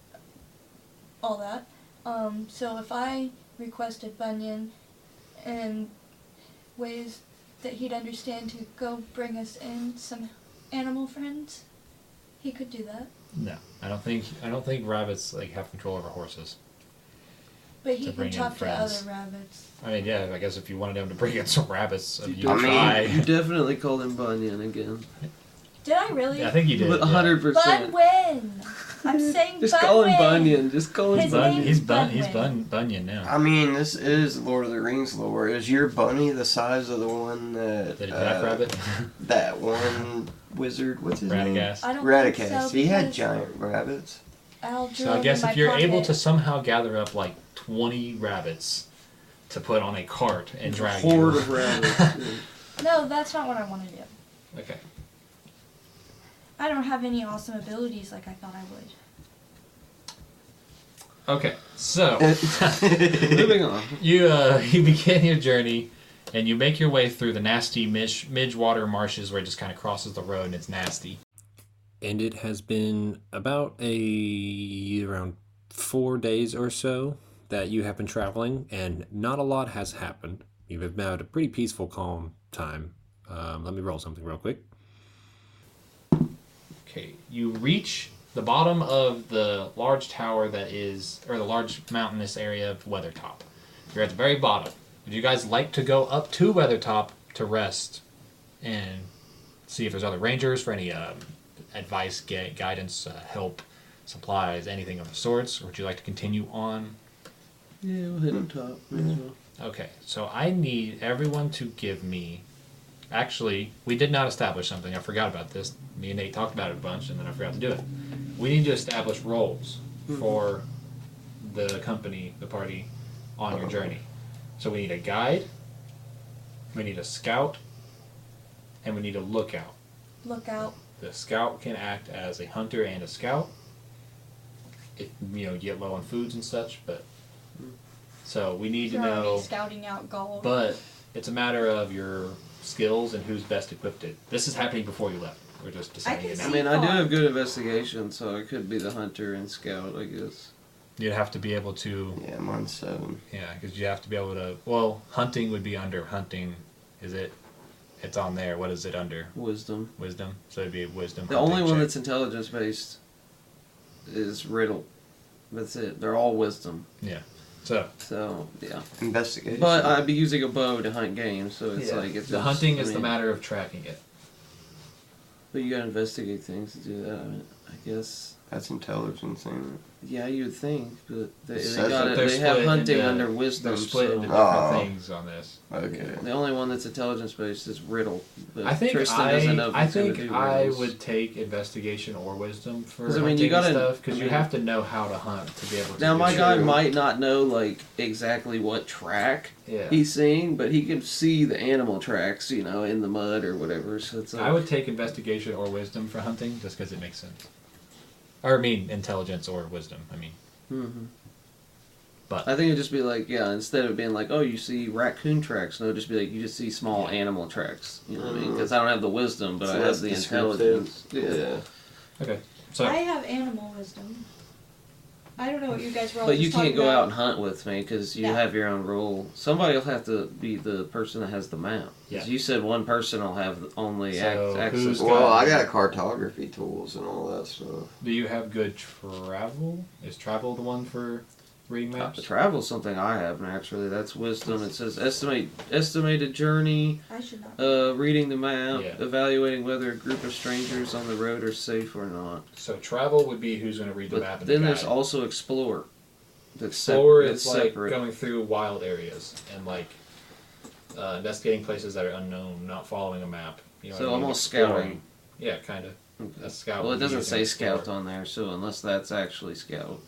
all that. Um, so if I requested Bunyan in ways that he'd understand to go bring us in some animal friends, he could do that. No, I don't think. I don't think rabbits like have control over horses. But he To bring can in talk to friends. other rabbits. I mean, yeah. I guess if you wanted them to bring in some rabbits, of you I would mean, try. You definitely called him Bunyan again. Did I really? Yeah, I think you did. A hundred percent. Bunwin. I'm saying Just call him Bunwin. Bunyan. Just call him His Bun, Bunyan. name- he's bun, he's Bunwin. bun, Bunyan now. I mean, this is Lord of the Rings lore. Is your bunny the size of the one that The uh, jackrabbit, that one wizard? What's his name? Radagast. I don't think Radagast. so he had because giant rabbits. I'll So draw I it guess in if my you're able pocket. to somehow gather up like twenty rabbits to put on a cart and drag Horde you. of rabbits. No, that's not what I want to do. Okay. I don't have any awesome abilities like I thought I would. Okay. So Moving on. you uh, you begin your journey, and you make your way through the nasty midge midgewater marshes where it just kind of crosses the road and it's nasty. And it has been about a around four days or so that you have been traveling, and not a lot has happened. You've had a pretty peaceful, calm time. Um, let me roll something real quick. Okay, you reach the bottom of the large tower that is, or the large mountainous area of Weathertop. You're at the very bottom. Would you guys like to go up to Weathertop to rest and see if there's other rangers for any um, advice, gu- guidance, uh, help, supplies, anything of the sorts? Or would you like to continue on? Yeah, we'll hit him top. Might as well. Okay, so I need everyone to give me. Actually, we did not establish something. I forgot about this. Me and Nate talked about it a bunch, and then I forgot to do it. We need to establish roles for the company, the party, on your journey. So we need a guide, we need a scout, and we need a lookout. Look out. The scout can act as a hunter and a scout. If you know, get low on foods and such, but so we need to You're already know. scouting out gold. But it's a matter of your skills and who's best equipped. It. This is happening before you left. We're just deciding can it I now. see- mean, I do have good investigation, so I could be the hunter and scout, I guess. You'd have to be able to, Yeah, I'm on seven. yeah, because you have to be able to. Well, hunting would be under hunting. Is it? It's on there. What is it under? Wisdom. Wisdom. So it'd be wisdom. The hunting only one check. that's intelligence based is riddle. That's it. They're all wisdom. Yeah. So So yeah. Investigation. But I'd be using a bow to hunt game, so it's yeah. like it's the just, hunting I is the mean, matter of tracking it. But you gotta investigate things to do that. I, mean, I guess. That's intelligence, ain't it? Yeah, you would think, but they, they, Says got that it, They're they have split hunting into- under wisdom. They're split so into different Oh. things on this. Okay. the only one that's intelligence based is riddle. But I think Tristan doesn't know I, if I he's gonna think do I riddles. would take investigation or wisdom for 'Cause, I hunting mean, you gotta- and stuff because I you mean- have to know how to hunt to be able to. Now do my it. guy True. might not know like exactly what track Yeah. he's seeing, but he can see the animal tracks, you know, in the mud or whatever. So it's like, I would take investigation or wisdom for hunting just because it makes sense. Or I mean intelligence or wisdom. I mean, Mhm. but I think it'd just be like, yeah, instead of being like, oh, you see raccoon tracks, no, just be like, you just see small Yeah. animal tracks. You know what I mean? Because I don't have the wisdom, but So I have that's the descriptive. intelligence. Yeah. okay. So I have animal wisdom. I don't know what you guys were all But you just can't talking go about. out and hunt with me because you No. have your own rule. Somebody will have to be the person that has the map. 'Cause Yeah. you said one person will have only So ac- access. who's to Well, got- I got cartography tools and all that stuff. do you have good travel? Is travel the one for reading Uh, maps? Travel's something I have naturally. That's wisdom. It says estimate estimated journey, I should not. uh, reading the map, Yeah. evaluating whether a group of strangers on the road are safe or not. So travel would be who's going to read the But map and then the there's guide. also explore. That's sep- Or that's it's like separate. going through wild areas and like uh, investigating places that are unknown, not following a map. You know So what I mean? almost Exploring. scouting. Yeah, kind of. A scout. Well, it would be doesn't using say explore. scout on there, so unless that's actually scout.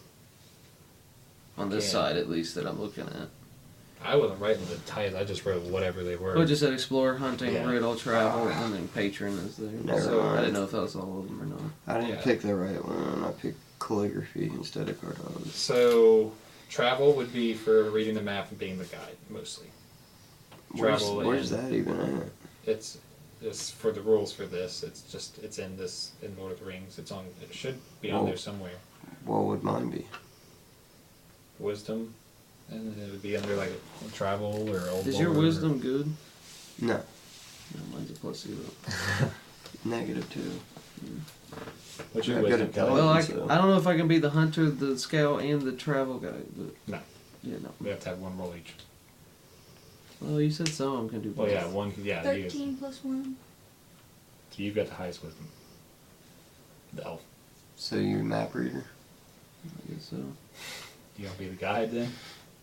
On this Okay. side, at least, that I'm looking at. I wasn't writing the titles. I just wrote whatever they were. Oh, it just said explore, hunting, Yeah. riddle, travel, and then patron is there. Never so I mind. didn't know if that was all of them or not. I didn't Yeah. pick the right one. I picked calligraphy instead of cartography. So travel would be for reading the map and being the guide mostly. Where's, Travel where's and- that even at? It's it's for the rules for this. It's just it's in this in Lord of the Rings. It's on. It should be on Oh. there somewhere. What would mine be? Wisdom, and it would be under like travel or old. Is your lore or- wisdom good? No, No, mine's a plus zero. negative two. What's your Yeah, good wisdom? at Kelly? telling. Well, I, so. I don't know if I can be the hunter, the scout, and the travel guide, but No, yeah, no. we have to have one roll each. Well, you said some of them can do both. Well, yeah, one. Yeah, you. Thirteen plus one. So you've got the highest wisdom. The elf. So you're a map reader? I guess so. You gonna be the guide then?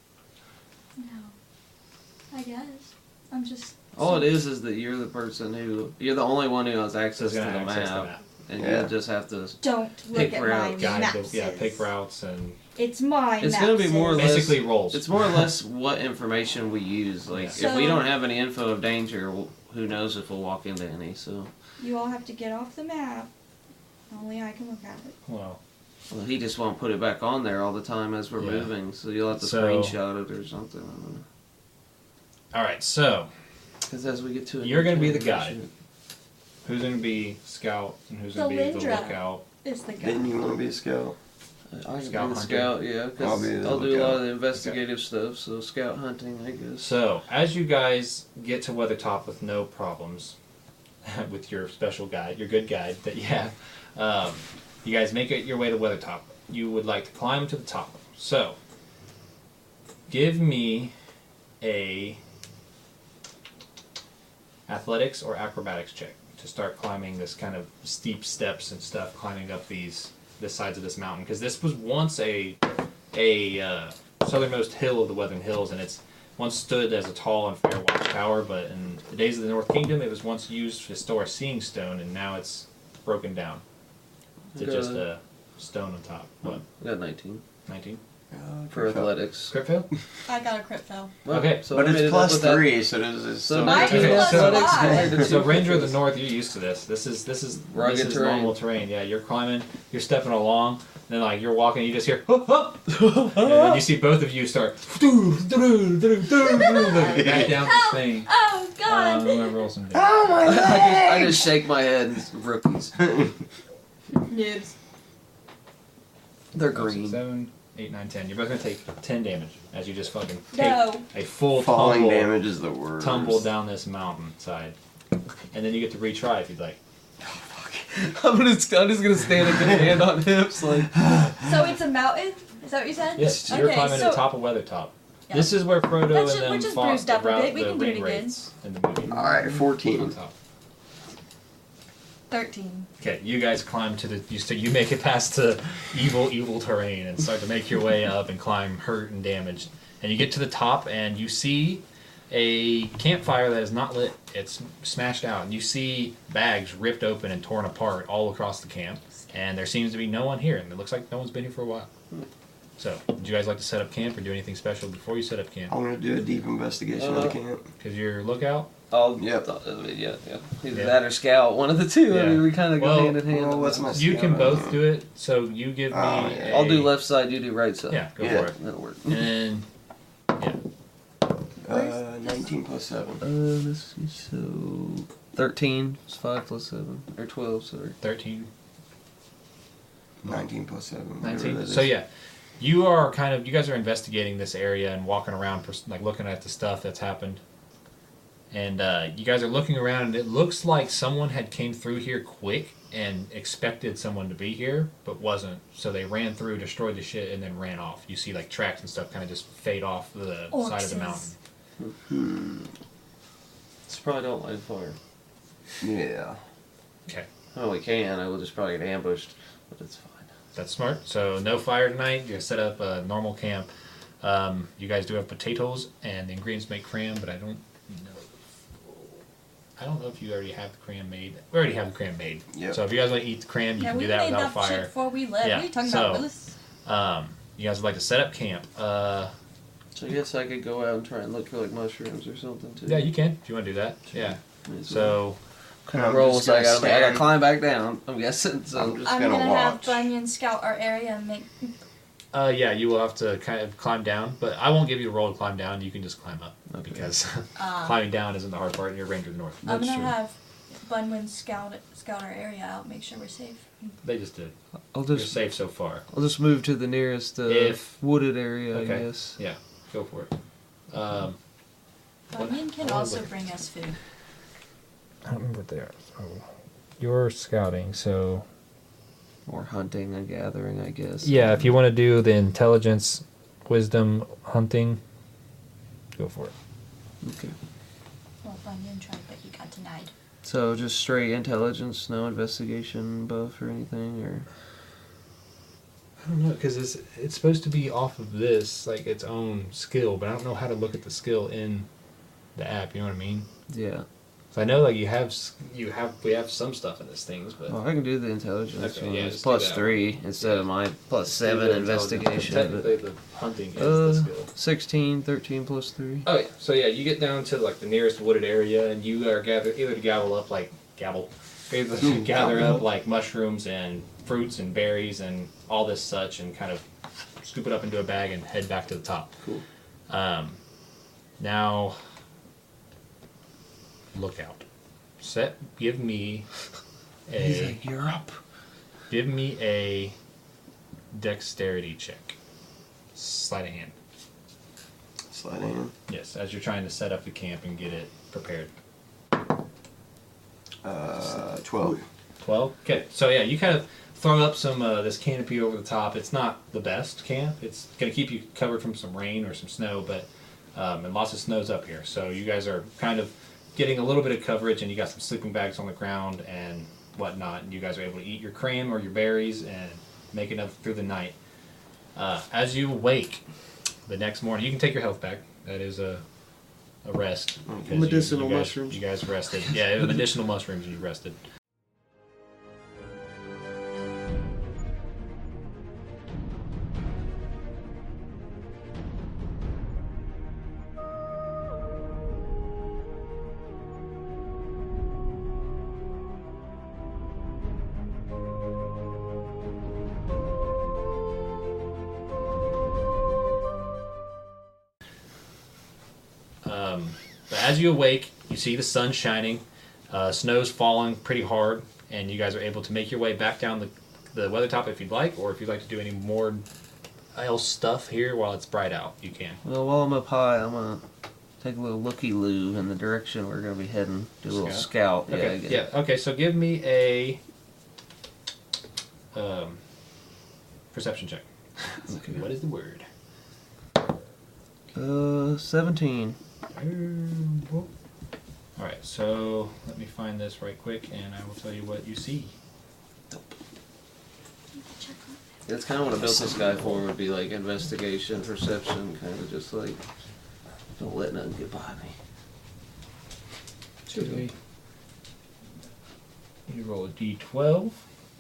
No. I guess. I'm just. All it is is that you're the person who you're the only one who has access to Who's the gonna access map, the map. and Yeah. you just have to. Don't look Pick at route, my Guide, maps. the, yeah, pick routes and It's my It's gonna be more or less- basically rolls. It's more or less what information we use. Like Yeah. if we So- don't have any info of danger, well, who knows if we'll walk into any? So You all have to get off the map. Only I can look at it. Well, well, he just won't put it back on there all the time as we're Yeah. moving. So you'll have to So- screenshot it or something. I don't know. all right. So Because as we get to it, You're gonna be the guide. who's gonna be scout and who's gonna The be the Lindra. lookout? Is the guy. Didn't you want to be a scout? I can Scout be the hunter. scout, yeah. I'll Because be the I'll do a lot lookout. of the investigative stuff. So scout hunting, I guess. So as you guys get to Weathertop with no problems, with your special guide, your good guide that you have, um, you guys make it your way to Weathertop. You would like to climb to the top. So give me a athletics or acrobatics check to start climbing this kind of steep steps and stuff, climbing up these the sides of this mountain, because this was once a a uh, southernmost hill of the Weathern Hills, and it's once stood as a tall and fair watchtower, but in the days of the North Kingdom, it was once used to store a seeing stone, and now it's broken down to Okay. just a stone on top. What? I got nineteen nineteen? Uh, for athletics. Crit fail? I got a crit fail. Well, Okay. so But I made it's it up plus with that. three, so this is So still Mine Okay, plus so- athletics five. compared to So two Ranger of the crit North, you're used to this. This is this is Rugged this is terrain. normal terrain. Yeah, you're climbing, you're stepping along, and then like you're walking, you just hear, "Hup, hup," and then you see both of you start back down this thing. Oh Um, God! I'm gonna roll some damage. Oh my I just, I leg! just shake my head. Rookies. Noobs. They're Five, six, green. seven, eight, nine, ten. You're both gonna take ten damage as you just fucking take No. a full Falling tumble, damage is the worst. tumble down this mountainside, and then you get to retry if you'd like. I'm just, I'm just gonna stand up and hand on hips like. So it's a mountain? Is that what you said? Yes, you're Okay, climbing so- the top of Weathertop. Yeah. This is where Frodo That's and ju- we're them just fought bruised the, up a route, bit. We the can do it ring again. wraiths in the movie. Alright, fourteen. On top. Thirteen. Okay, you guys climb to the. You so you make it past the evil, evil terrain and start to make your way up and climb hurt and damaged. And you get to the top and you see a campfire that is not lit. It's smashed out, and you see bags ripped open and torn apart all across the camp. And there seems to be no one here, and it looks like no one's been here for a while. So, would you guys like to set up camp or do anything special before you set up camp? I'm gonna do a deep investigation of the Uh, camp. Because your lookout. I'll, Yep. I mean, yeah, yeah. Either Yeah. that or scout, one of the two. I Yeah. mean, we kind of go Well- hand in hand. well, on what's that. my- You can scout both idea. do it. So you give me. Oh, a, yeah. I'll do left side, you do right side. Yeah, go Yeah. for it. That'll work. And yeah, Uh, nineteen plus seven. Uh, let's see, so thirteen is five plus seven or twelve. Sorry. thirteen. nineteen plus seven. whatever nineteen. that So is. yeah, you are kind of you guys are investigating this area and walking around, pers- like looking at the stuff that's happened. And uh, you guys are looking around, and it looks like someone had came through here quick and expected someone to be here, but wasn't. So they ran through, destroyed the shit, and then ran off. You see like tracks and stuff kind of just fade off the side of the Orcses. mountain. Hmm. It's probably don't light fire. Yeah. Okay, Oh, we can. I will just probably get ambushed, but it's fine. that's smart. So no fire tonight. You set up a normal camp. Um, you guys do have potatoes, and the ingredients make cram, but I don't know. I don't know if you already have the cram made. We already have the cram made. Yep. So if you guys want to eat the cram, you Yeah, can we do that made without that shit fire. before we left. Yeah, What are you talking so- about, Willis? Um, you guys would like to set up camp. Uh, So I guess I could go out and try and look for like mushrooms or something too. yeah, you can if you want to do that. Yeah. May as well. So kind I'm of rolls. just I gonna gotta, make- I gotta stand- climb back down. I'm guessing. So I'm just I'm gonna gonna have watch. Bunyan scout our area and make. Uh, yeah, you will have to kind of climb down, but I won't give you a roll to climb down. You can just climb up Okay. because Uh, climbing down isn't the hard part, and you're Ranger of the North. I'm That's gonna true. have Bunyan scout scout our area out, make sure we're safe. They just did. I'll You're just safe so far. I'll just move to the nearest uh, If- wooded area. Okay. I guess. Yeah, go for it. Um, What- Bunyan can what was also it? bring us food. I don't remember what they are. So you're scouting, so Or hunting and gathering, I guess. yeah, if you want to do the intelligence, wisdom, hunting, go for it. Okay. Well, Bunyan tried, but he got denied. So just straight intelligence, no investigation buff or anything, or I don't know, because it's it's supposed to be off of this, like its own skill, but I don't know how to look at the skill in the app. You know what I mean? yeah. So I know like you have s- you have we have some stuff in this things, but Well, I can do the intelligence Okay, one. yeah, It's just do plus that three instead of my plus seven investigation. Technically, the hunting is But, the uh, skill. sixteen, thirteen plus three. Oh yeah, so yeah, you get down to like the nearest wooded area, and you are gather either to gobble up like gabble, either to gather up like mushrooms and fruits and berries and all this such, and kind of scoop it up into a bag and head back to the top. Cool. Um, now, look out. Set. Give me a. "You're up." Give me a dexterity check. Sleight of hand. Slide in. Yes, as you're trying to set up the camp and get it prepared. Uh, twelve. twelve? Okay, so yeah, you kind of throw up some uh, this canopy over the top. It's not the best camp. It's going to keep you covered from some rain or some snow, but um, and lots of snow's up here. So you guys are kind of getting a little bit of coverage, and you got some sleeping bags on the ground and whatnot, and you guys are able to eat your cram or your berries and make enough through the night. Uh, as you wake the next morning, you can take your health back. That is a a rest. because you- Medicinal you guys- mushrooms. You guys rested. Yeah, medicinal mushrooms. You rested. Um, but as you awake, you see the sun shining, uh, snow's falling pretty hard, and you guys are able to make your way back down the, the weather top if you'd like, or if you'd like to do any more else stuff here while it's bright out, you can. Well, while I'm up high, I'm gonna take a little looky loo in the direction we're gonna be heading. Do a little scout. Okay. Yeah. Yeah. get- Okay. So give me a um, perception check. Okay. What is the word? Uh, seventeen. All right. So let me find this right quick, and I will tell you what you see. That's kind of what I built this guy for. Would be like investigation, perception, kind of just like don't let nothing get by me. Okay. You roll a d twelve.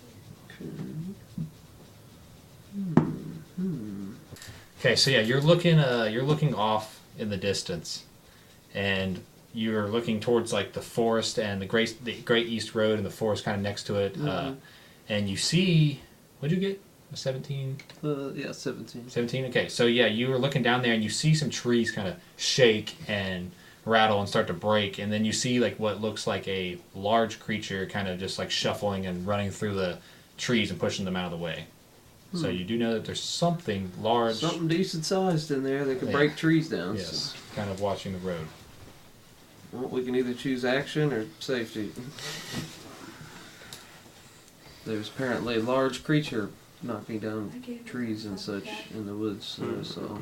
Okay, so yeah, you're looking. Uh, you're looking off in the distance, and you're looking towards like the forest and the great, the Great East Road and the forest kind of next to it. Uh, and you see, what'd you get? A seventeen. Uh, yeah, seventeen. seventeen? Okay, so yeah, you were looking down there and you see some trees kind of shake and rattle and start to break, and then you see like what looks like a large creature kind of just like shuffling and running through the trees and pushing them out of the way. So you do know that there's something large, Something decent sized in there that can Yeah. break trees down. yes, kind of watching the road. So, well, we can either choose action or safety. There's apparently a large creature knocking down trees and such in the woods. Uh, so,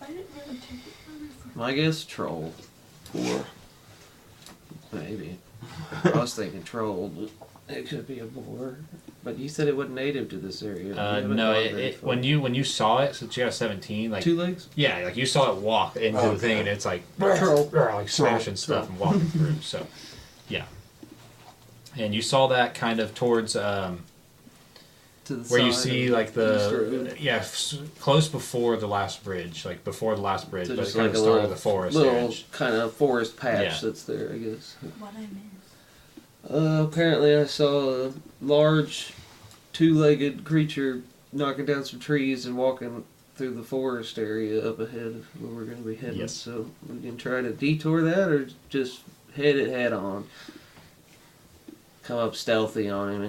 my guess, troll. Four. Maybe. I was thinking troll, but it could be a boar. But you said it wasn't native to this area. We Uh, haven't no, gone it, very it, far. when you when you saw it, since you got a seventeen, like Two legs? yeah, like you saw it walk into the Okay. thing, and it's like Troll. like smashing stuff and walking through. So, yeah, and you saw that kind of towards um, To the where you side see of like East Road. the yeah s- close before the last bridge, like before the last bridge, So but just kind like of a the start little, of the forest little edge. kind of forest patch Yeah. that's there, I guess. What I miss. Uh, apparently, I saw a large, two-legged creature knocking down some trees and walking through the forest area up ahead of where we're going to be heading. Yes. So we can try to detour that, or just head it head on. Come up stealthy on him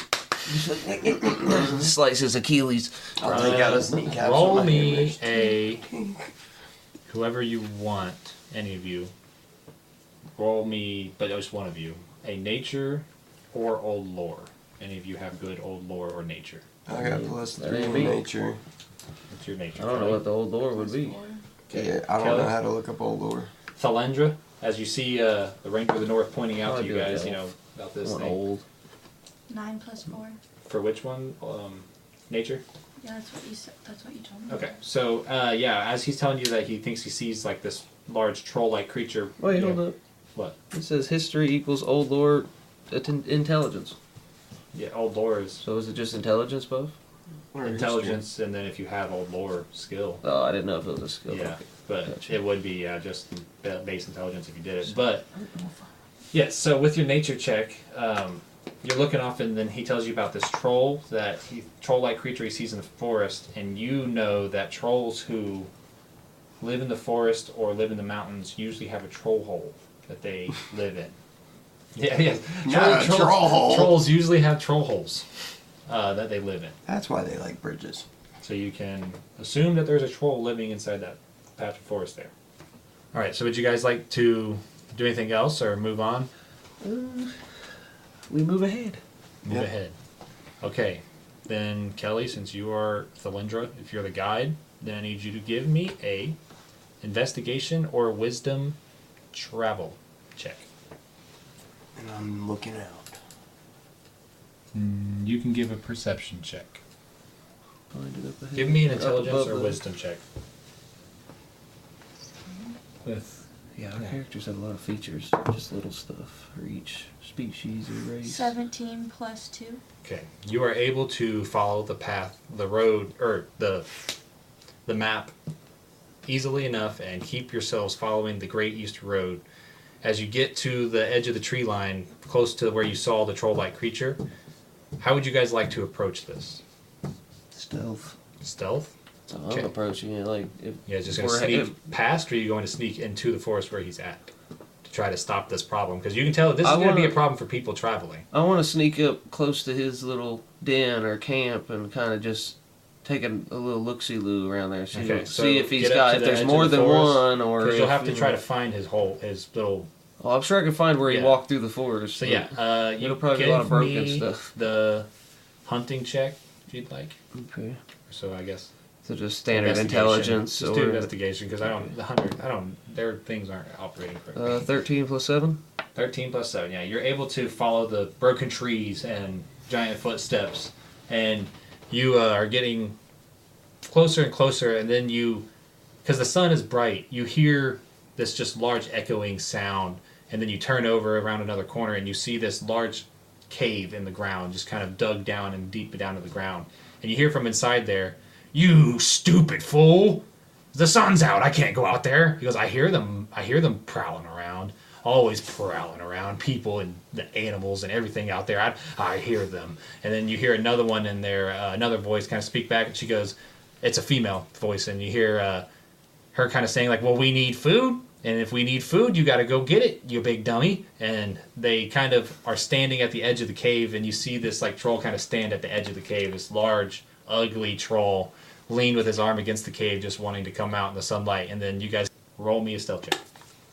and slice his Achilles. I'll take out his kneecaps. with Roll my me hand a whoever you want, any of you. Roll me, but just one of you, a nature or old lore. Any of you have good old lore or nature? I got plus That three ain't in me. nature. What's your nature? I don't know what the old lore would be. Yeah, I don't Kelly? know how to look up old lore. Thalendra, as you see uh, the Ranger of the North pointing out I'll to you do it, guys, elf. you know, about I this want thing. old. Nine plus four. For which one? Um, nature? Yeah, that's what you said. That's what you told me. Okay, so uh, yeah, as he's telling you that he thinks he sees like this large troll-like creature. Wait, you hold know- up. What? It says history equals old lore att- intelligence. Yeah, old lore is So is it just intelligence buff? Or intelligence, and then if you have old lore, skill. Oh, I didn't know if it was a skill. Yeah, Okay. but Gotcha. it would be uh, just ba- base intelligence if you did it. But yes, so with your nature check, um, you're looking off, and then he tells you about this troll that he troll-like creature he sees in the forest, and you know that trolls who live in the forest or live in the mountains usually have a troll hole that they live in. Yeah, yeah. Not a trolls, troll hole. Trolls usually have troll holes uh, that they live in. That's why they like bridges. So you can assume that there's a troll living inside that patch of forest there. All right. So would you guys like to do anything else or move on? Uh, we move ahead. Move Yep. ahead. Okay. Then Kelly, since you are Thalendra, if you're the guide, then I need you to give me a investigation or wisdom travel check. And I'm looking out. Mm, you can give a perception check. Find it up ahead. Give me an Up intelligence above or the- wisdom check. With Yeah, our Yeah. characters have a lot of features, just little stuff for each species or race. Seventeen plus two. Okay, you are able to follow the path, the road, or the the map easily enough, and keep yourselves following the Great East Road. As you get to the edge of the tree line, close to where you saw the troll-like creature, how would you guys like to approach this? Stealth. Stealth? So Okay. I'm approaching it like if You guys just going to we're- sneak if- past, or are you going to sneak into the forest where he's at to try to stop this problem? Because you can tell this is I going to be a wanna- problem for people traveling. I want to sneak up close to his little den or camp and kind of just take a, a little look-see-loo around there. See, Okay, so see if he's get up got to if the there's edge more of the than forest, one, or Because you'll if, have to you try know- to find his hole, his little. Oh, I'm sure I can find where he Yeah. walked through the forest. So but yeah, uh, you it'll probably be a lot of give broken me stuff. the hunting check if you'd like. Okay. So I guess So just standard investigation. intelligence Just do or investigation because I don't the hunter. I don't. Their things aren't operating correctly. uh, thirteen plus seven. Thirteen plus seven. Yeah, you're able to follow the broken trees and giant footsteps, and you uh, are getting closer and closer. And then you, because the sun is bright, you hear this just large echoing sound, and then you turn over around another corner and you see this large cave in the ground, just kind of dug down and deep down to the ground. And you hear from inside there, "You stupid fool! The sun's out. I can't go out there." He goes, "I hear them. I hear them prowling around. Always prowling around. People and the animals and everything out there. I, I hear them." And then you hear another one in there, uh, another voice kind of speak back, and she goes, it's a female voice, and you hear uh, her kind of saying like, "Well, we need food. And if we need food, you got to go get it, you big dummy." And they kind of are standing at the edge of the cave, and you see this like troll kind of stand at the edge of the cave. This large, ugly troll leaned with his arm against the cave, just wanting to come out in the sunlight. And then you guys roll me a stealth check.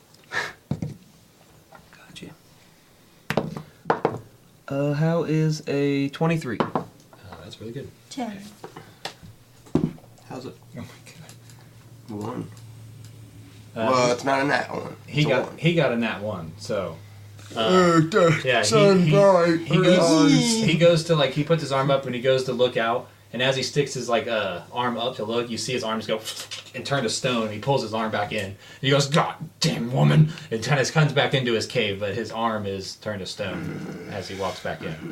Gotcha. Uh, how is a twenty-three? Uh, that's really good. Ten. How's it? Oh my god. One. Uh, well, it's not a nat one. he It's a got one. he got a nat one. So uh, Uh, the yeah, he, sun he, bright. he goes he goes to like he puts his arm up and he goes to look out. And as he sticks his like uh, arm up to look, you see his arms go and turn to stone. And he pulls his arm back in. And he goes, "God damn woman!" And kind of comes back into his cave, but his arm is turned to stone as he walks back in.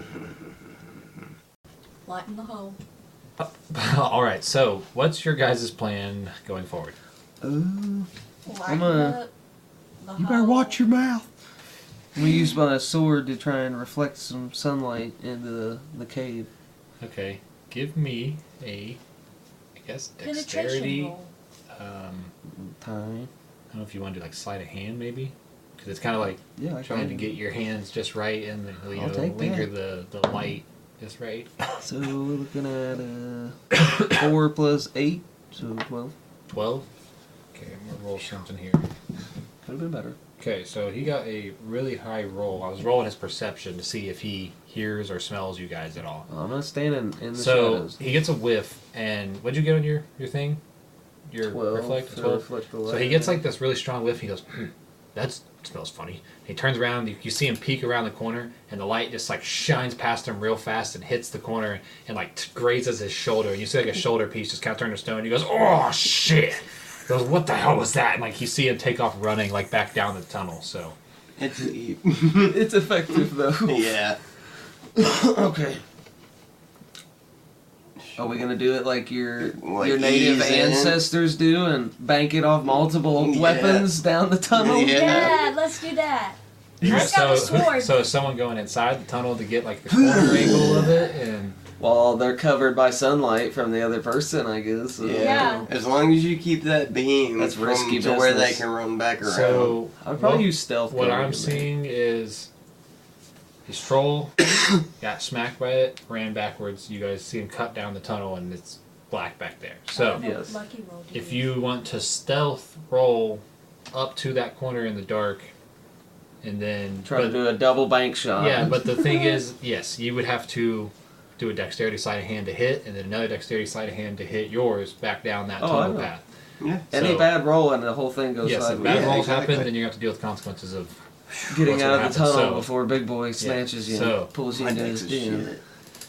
Light in the hole. All right. So, what's your guys' plan going forward? Uh, Light gonna- the, the You better watch your mouth. I'm gonna use my sword to try and reflect some sunlight into the, the cave. Okay, give me a, I guess penetration dexterity. roll. Um, Time. I don't know if you want to do like sleight of hand, maybe, because it's kind of like Yeah, I trying can. to get your hands just right and the, you I'll know, take linger that. the the light just right. So we're looking at uh, four plus eight, so twelve. Twelve. Okay, I'm gonna roll something here. Could have been better. Okay, so he got a really high roll. I was rolling his perception to see if he hears or smells you guys at all. Well, I'm not standing in the So shadows. he gets a whiff, and what'd you get on your your thing? Your Twelve reflect. for twelve. reflect the So light. he gets like this really strong whiff. He goes, hmm, that smells funny. He turns around, you, you see him peek around the corner, and the light just like shines past him real fast and hits the corner and like t- grazes his shoulder. And you see like a shoulder piece just kind of turn to stone. He goes, "Oh shit!" He goes, "What the hell was that?" And like you see him take off running like back down the tunnel. So It's neat. It's effective though. Yeah. Okay. Are we gonna do it like your Like your native ease in? ancestors do and bank it off multiple Yeah. weapons down the tunnel? Yeah. Yeah, let's do that. I've got so, a sword. so is someone going inside the tunnel to get like the corner angle of it? And Well, they're covered by sunlight from the other person, I guess. so- Yeah. Yeah. As long as you keep that beam That's from risky to where they business. can run back around. so I'd probably what- use stealth. What going I'm in there. seeing is his troll got smacked by it, ran backwards. You guys see him cut down the tunnel, and it's black back there. So Yeah. Yes. Lucky roll. do if it. you want to stealth roll up to that corner in the dark, and then Try to but- do a double bank shot. yeah, but the thing is, yes, you would have to do a dexterity sleight of hand to hit, and then another dexterity sleight of hand to hit yours back down that Oh, I tunnel know. path. Yeah. Any So- bad roll and the whole thing goes Yes, if sideways. bad Yeah, rolls exactly. happen, then you have to deal with the consequences of Getting what's out gonna of the happen. tunnel So- before Big Boy snatches you So- and pulls you My into dex his is den. shit.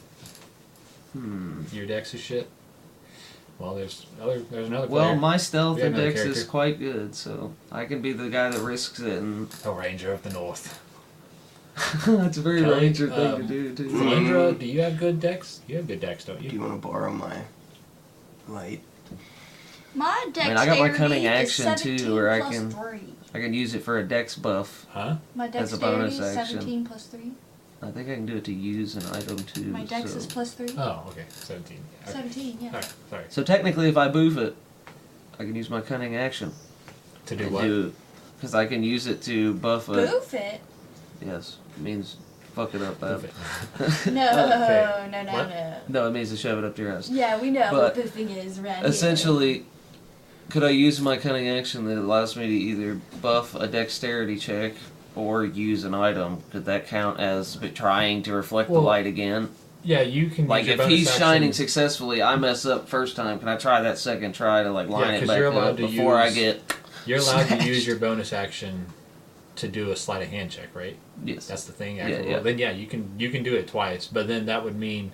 Hmm. your dex is shit. Well, there's other, there's another player. Well, my stealth We have and another dex is character. quite good, so I can be the guy that risks it, and a ranger of the north. that's a very Kelly, ranger thing um, to do too. Felindra, do you have good dex? You have good dex, don't Do you? you want to borrow my light? My dexterity mean, I got my cunning is action, too, seventeen where I plus can- three. I can use it for a dex buff. Huh? My as a dexterity bonus is action. seventeen plus three. I think I can do it to use an item too. My dex so. is plus three. Oh, okay, seventeen. Okay. seventeen, yeah. Alright, sorry. So technically, if I boof it, I can use my cunning action. To do and what? Because I can use it to buff a. Boof it? Yes, it means fuck it up. Bab. Move it. No, Okay. no, no, What? no. No, it means to shove it up your ass. Yeah, we know But what boofing is around here. Essentially, could I use my cunning action that allows me to either buff a dexterity check or use an item? Could that count as b- trying to reflect Well, the light again? Yeah, you can. Like use your if bonus he's action- shining successfully, I mess up first time. Can I try that second try to like line Yeah, it 'cause back you're up allowed to before I use- get? You're allowed Smash. to use your bonus action to do a sleight of hand check, right? Yes, That's the thing. Yeah, Actually, yeah. Well, then yeah, you can you can do it twice, but then that would mean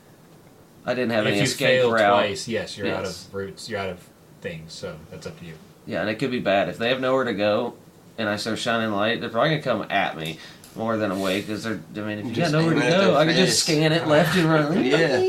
I didn't have if any you escape fail route. twice, yes, you're out Yes. of routes. You're out of things. So that's up to you. Yeah, and it could be bad if they have nowhere to go, and I start shining light. They're probably gonna come at me more than away because they're. I mean, if you Just got nowhere to aim it at go, their I can just face. scan it left and right.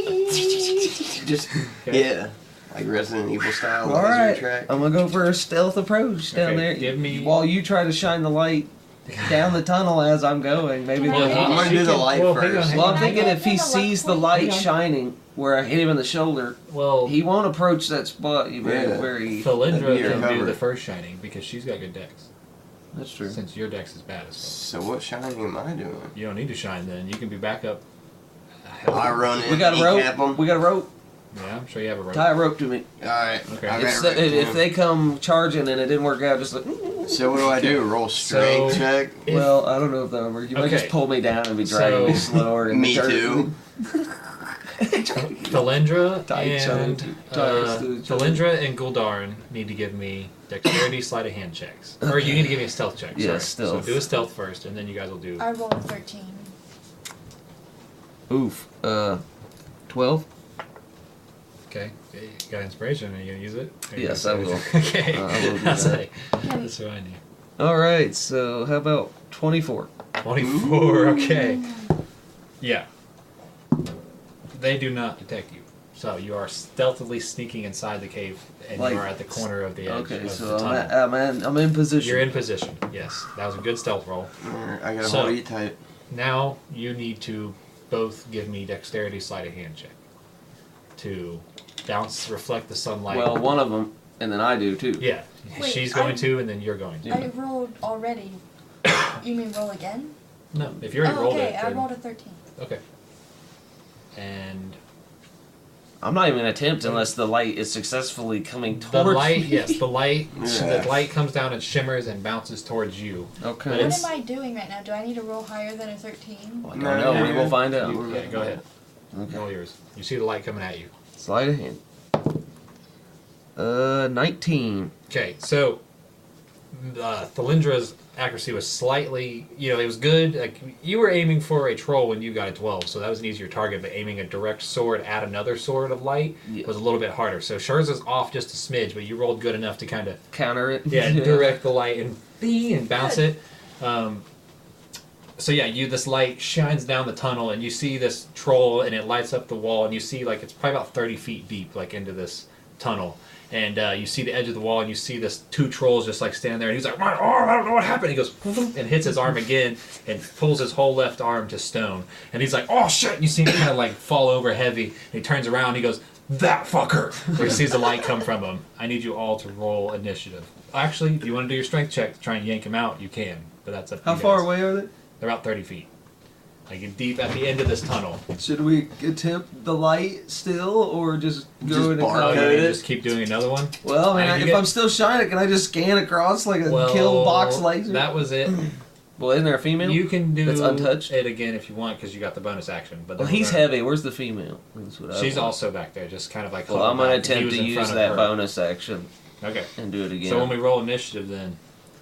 Yeah. Just Okay. yeah, like Resident Evil style All laser right, track. I'm gonna go for a stealth approach down Okay, there. give me- while you try to shine the light down the tunnel as I'm going. Maybe Can I they'll- do I'm this? gonna do the Can- light well, hang on, first. hang Well, on. I'm Can I thinking get if he him a luck sees the point? light Hang on. shining where I hit him in the shoulder, Well, he won't approach that spot. You very, Yeah. very. Felindra That'd be your can do cover. the first shining because she's got good dex. That's true. Since your dex is bad as So what shining am I doing? well. You don't need to shine then. You can be back up. I run in. We got a kneecap rope. 'em. We got a rope. Yeah, I'm sure you have a rope. Tie a rope to me. All right. Okay. I If, got if, it if they come charging and it didn't work out, just like. So what do I do? Roll strength So- check. If- Well, I don't know if that would work. You might Okay. just pull me down and be dragging me So- slower. In Me the dirt. too. Felindra Tie each other and to- tie us uh, to each other. Felindra and Guldarin need to give me dexterity sleight of hand checks, or you need to give me a stealth check. Yeah, sorry. stealth. So do a stealth first, and then you guys will do. I rolled a thirteen. Oof. Uh, twelve. Okay, you got inspiration. Are you gonna use it? Are you Yes, gonna I say- will. Okay, Uh, I will do That's that. it. That's what I need. All right. So how about twenty-four? Twenty-four. Okay. Yeah. They do not detect you, so you are stealthily sneaking inside the cave, and Like- you are at the corner of the edge Okay, of so the I'm, tunnel. at, I'm, in, I'm in position. You're in position. Yes, that was a good stealth roll. Alright, I gotta So- hold you tight. Now you need to both give me dexterity sleight of hand check to bounce, reflect the sunlight. Well, one of them, and then I do too. yeah, Wait, she's going I- to, and then you're going to. Yeah. I rolled already. You mean roll again? No, if you already oh, rolled okay. it, I then- rolled a thirteen. okay. And I'm not even gonna attempt unless the light is successfully coming the towards light, me. yes, the light, Yeah. the light comes down and shimmers and bounces towards you. Okay. But What it's- am I doing right now? Do I need to roll higher than a thirteen? I don't know. We will find out. You- Yeah, go ahead. Okay. All yours. You see the light coming at you. Sleight of hand. Uh, nineteen. Okay, so uh, Thalindra's accuracy was slightly, you know, it was good. Like you were aiming for a troll when you got a twelve, so that was an easier target. But aiming a direct sword at another sword of light Yeah. was a little bit harder. So Shurs is off just a smidge, but you rolled good enough to kind of Counter it. yeah direct the light and bee and bounce it. Um, so yeah, you this light shines down the tunnel and you see this troll and it lights up the wall and you see like it's probably about thirty feet deep like into this tunnel. And uh, you see the edge of the wall, and you see this two trolls just like standing there. And he's like, "My arm! I don't know what happened." He goes and hits his arm again, and pulls his whole left arm to stone. And he's like, "Oh shit!" And you see him kind of like fall over heavy. And he turns around, and he goes, "That fucker!" Where he sees the light come from him. I need you all to roll initiative. Actually, if you want to do your strength check to try and yank him out, you can. But that's up to How you far guys. away are they? They're about thirty feet, like deep at the end of this tunnel. Should we attempt the light still, or just go Just in and bark Oh, cut you at mean it. just keep doing another one. Well, I mean, I mean, you if get- I'm still shining, can I just scan across like a Well, kill box laser? that was it. well, isn't there a female? You can do That's untouched? it again if you want because you got the bonus action. But well, then he's we're gonna- heavy. Where's the female? That's what I She's want. also back there, just kind of like. Well, I'm huddled gonna back. He attempt was to in use front of that her. bonus action Okay, and do it again. so when we roll initiative, then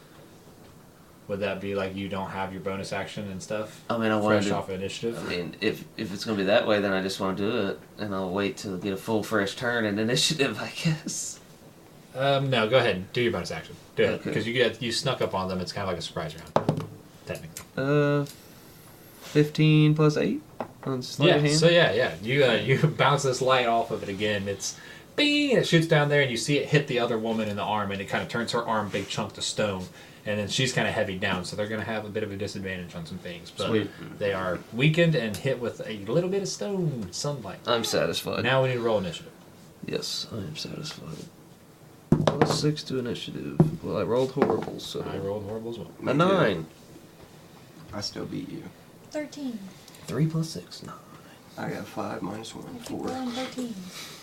would that be like you don't have your bonus action and stuff? I mean, I want Fresh to. off initiative. I mean, if if it's gonna be that way, then I just want to do it, and I'll wait till get a full fresh turn and initiative, I guess. Um, no, go ahead. Do your bonus action. Do it Okay. because you get you snuck up on them. It's kind of like a surprise round, technically. Uh, fifteen plus eight on sleight Yeah. of hand. So yeah, yeah. You uh, you bounce this light off of it again. It's bing, and it shoots down there, and you see it hit the other woman in the arm, and it kind of turns her arm big chunk to stone. And then she's kind of heavy down, so they're going to have a bit of a disadvantage on some things. But Sweet. they are weakened and hit with a little bit of stone sunlight. I'm satisfied. Now we need to roll initiative. Yes, I am satisfied. Plus six to initiative. Well, I rolled horrible, so I rolled horrible as well. Me a too. nine. I still beat you. Thirteen. Three plus six, nine. I got five minus one, I keep four. rolling thirteen.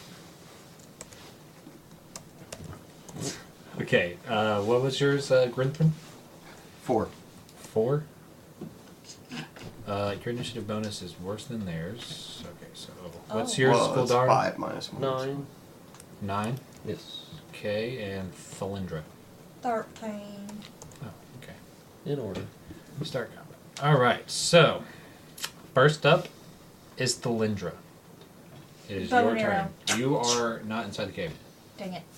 Okay, uh, what was yours, uh, Grinthrin? Four. Four. Uh, your initiative bonus is worse than theirs. Okay, so what's Oh. yours, Well, it's Skuldar? five minus one. Nine. Nine. Yes. Okay, and Thalindra. Thirteen. Oh, okay. In order. We start combat. All right, so first up is Thalindra. It is Bow your and turn. arrow. You are not inside the cave, Dang it.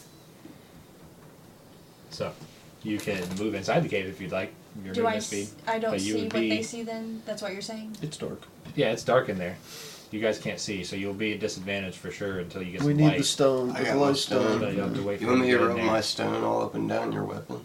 so you can move inside the cave if you'd like. Your Do I? movement s- speed. I don't but you see would what be- they see. Then that's what you're saying. It's dark. Yeah, it's dark in there. You guys can't see, so you'll be at disadvantage for sure until you get We some need light. the stone. I The got glow my stone. stone. But you'll have to wait for You want him me to to get in rub there. my stone all up and down your weapon?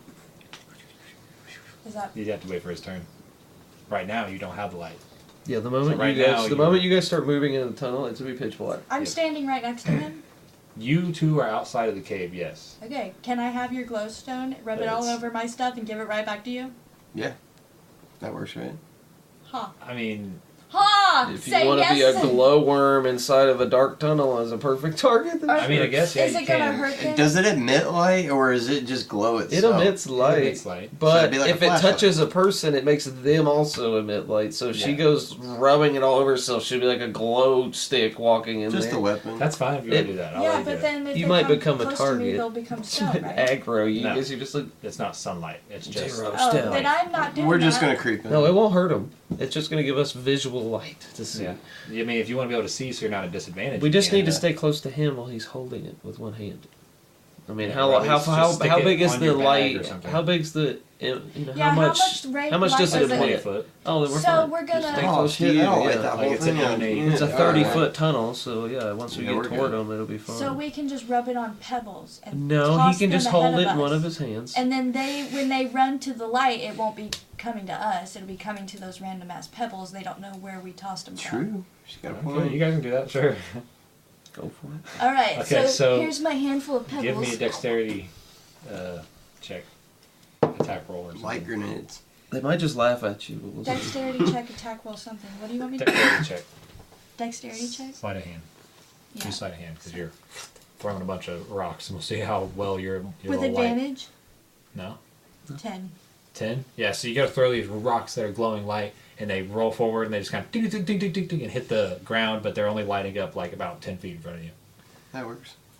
Is that? You'd have to wait for his turn. Right now, you don't have the light. Yeah, the moment So right you guys, now the you're- moment you guys start moving into the tunnel, it's gonna be pitch black. I'm Yep. standing right next to him. You two are outside of the cave, yes. Okay. Can I have your glowstone? Rub it all That's- over my stuff and give it right back to you. Yeah. That works, right? Ha. I mean, Ha! If you Say want to yes. be a glowworm inside of a dark tunnel as a perfect target, then Are- I mean, I guess yeah, Is you it gonna can. hurt him? Does it emit light or is it just glow it itself? emits light. It's light. So But it'd be like a if it flashlight. touches a person, it makes them also emit light. So if she Yeah. goes rubbing it all over herself, she'll be like a glow stick walking in Just there. a weapon. That's fine if you It- want to do that. I'll yeah, let you but do it. then if You they might come become a close to me, target. they'll become It's stone, like right? aggro. You No. guess you just like It's not sunlight. It's just. zero Oh, stealth. then I'm not doing We're just that. gonna creep in. No, it won't hurt them. It's just going to give us visual light to see. Yeah. I mean, if you want to be able to see so you're not at a disadvantage. We you just can, need to uh, stay close to him while he's holding it with one hand. I mean, Yeah, how or at how least how just stick how it big is on the your bag light? or something. How big's the you know Yeah, how much how much range how much light does is it it? twenty emit? foot. Oh, then we're So fine. we're gonna- Just stay Oh, close shit, to you. I don't yeah. like that Like whole it's an thing. emanate- Yeah, It's a alright. thirty foot tunnel, so yeah. Once we Yeah, get we're toward good. him, it'll be fine. So we can just rub it on pebbles and no, he toss can them just ahead hold of it in us. one of his hands. And then they, when they run to the light, it won't be coming to us. It'll be coming to those random ass pebbles. They don't know where we tossed them from. True. She's got a Okay, point. you guys can do that, sure. Go for it. All right. Okay, so, so here's my handful of pebbles. Give me a dexterity uh, check. Attack roll or something. Light grenades. They might just laugh at you. But we'll see. Dexterity check, attack roll, something. What do you want me to do? Dexterity check. Dexterity check. Sleight of hand. Yeah. Do sleight of hand because you're throwing a bunch of rocks, and we'll see how well you're. you're With little light. advantage. No. Ten. Ten. Yeah. So you got to throw these rocks that are glowing light, and they roll forward, and they just kind of ding ding ding ding ding ding and hit the ground, but they're only lighting up like about ten feet in front of you. That works.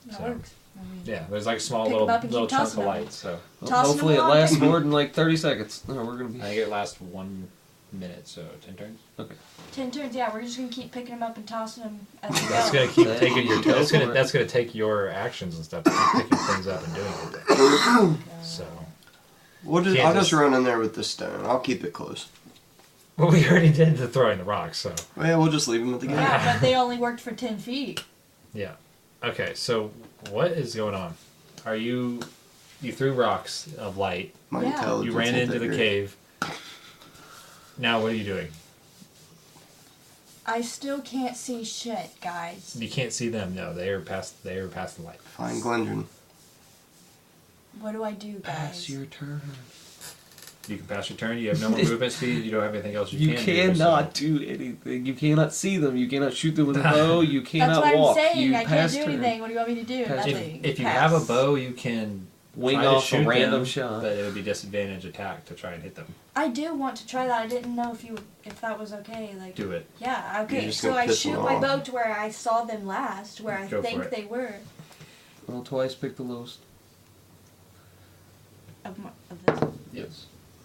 That So, works. I mean, Yeah, there's like a small Pick 'em little up and keep little chunk tossing of 'em. light. So Well, Tossing hopefully it them along. lasts more than like thirty seconds. No, we're gonna be. I think it lasts one minute, so ten turns. Okay. Ten turns. Yeah, we're just gonna keep picking them up and tossing them as we That's go. gonna keep Then taking your. go That's for gonna it. that's gonna take your actions and stuff to keep picking things up and doing it. So, We'll just, Can't I'll just just- run in there with the stone. I'll keep it close. well, we already did the throwing the rocks. So, Well, we'll just leave them at the gate. Yeah, but they only worked for ten feet. yeah. Okay, so what is going on? Are you? You threw rocks of light. My Yeah. intelligence You ran ain't into that the great. cave. Now what are you doing? I still can't see shit, guys. You can't see them. No, they are past. They are past the light. Find Glendron. What do I do, guys? Pass your turn. You can pass your turn. You have no more movement speed. You don't have anything else you, You can do. cannot so- do anything. You cannot see them. You cannot shoot them with a bow. You That's cannot what walk. I'm saying. You I can't pass do turn. anything. What do you want me to do? Pass- Nothing. If, if you Pass. have a bow, you can Wing try to off shoot a random them, shot. but it would be disadvantage attack to try and hit them. I do want to try that. I didn't know if you if that was okay. Like Do it. yeah, You're okay. just So gonna I piss shoot them my off. bow to where I saw them last, where I Go for think it. they were. Well, twice pick the lowest. Of, my, of this. Yes.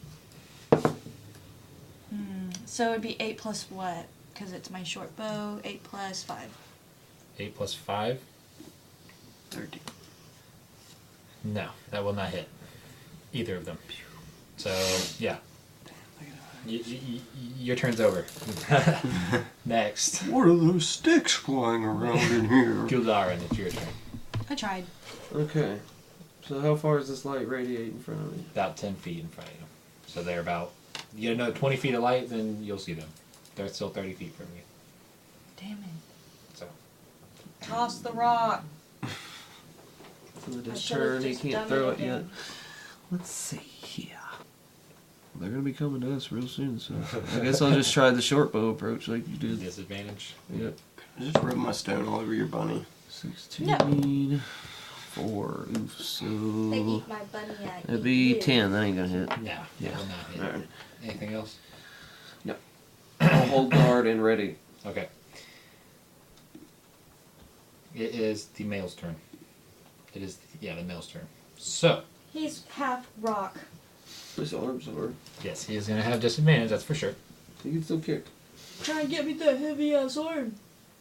Hmm. So it'd be eight plus what? Because it's my short bow. Eight plus five. Eight plus five. Thirty. No, that will not hit either of them. So yeah, y- y- y- your turn's over. Next, What are those sticks flying around in here? Gildarin, it's your turn. I tried. Okay. So how far is this light radiate in front of me? About ten feet in front of you. So they're about you get another twenty feet of light, then you'll see them. They're still thirty feet from you. Damn it. So Toss the rock. For the I this should've turn, he just can't done throw it it yet. again. Let's see here. They're gonna be coming to us real soon, so I guess I'll just try the short bow approach like you did. disadvantage. Yep. Just rub my stone all over your bunny. Sixteen. Four. Oof. They So eat my bunny. I that'd eat be you. ten. That ain't gonna hit. No, Yeah. that will not hit. Alright. Anything else? I'll hold guard and ready. Okay. It is the male's turn. It is yeah the male's turn. So He's half rock. His arms are. yes, he is going to have disadvantage. That's for sure. He can still kick. Try and get me that heavy ass arm.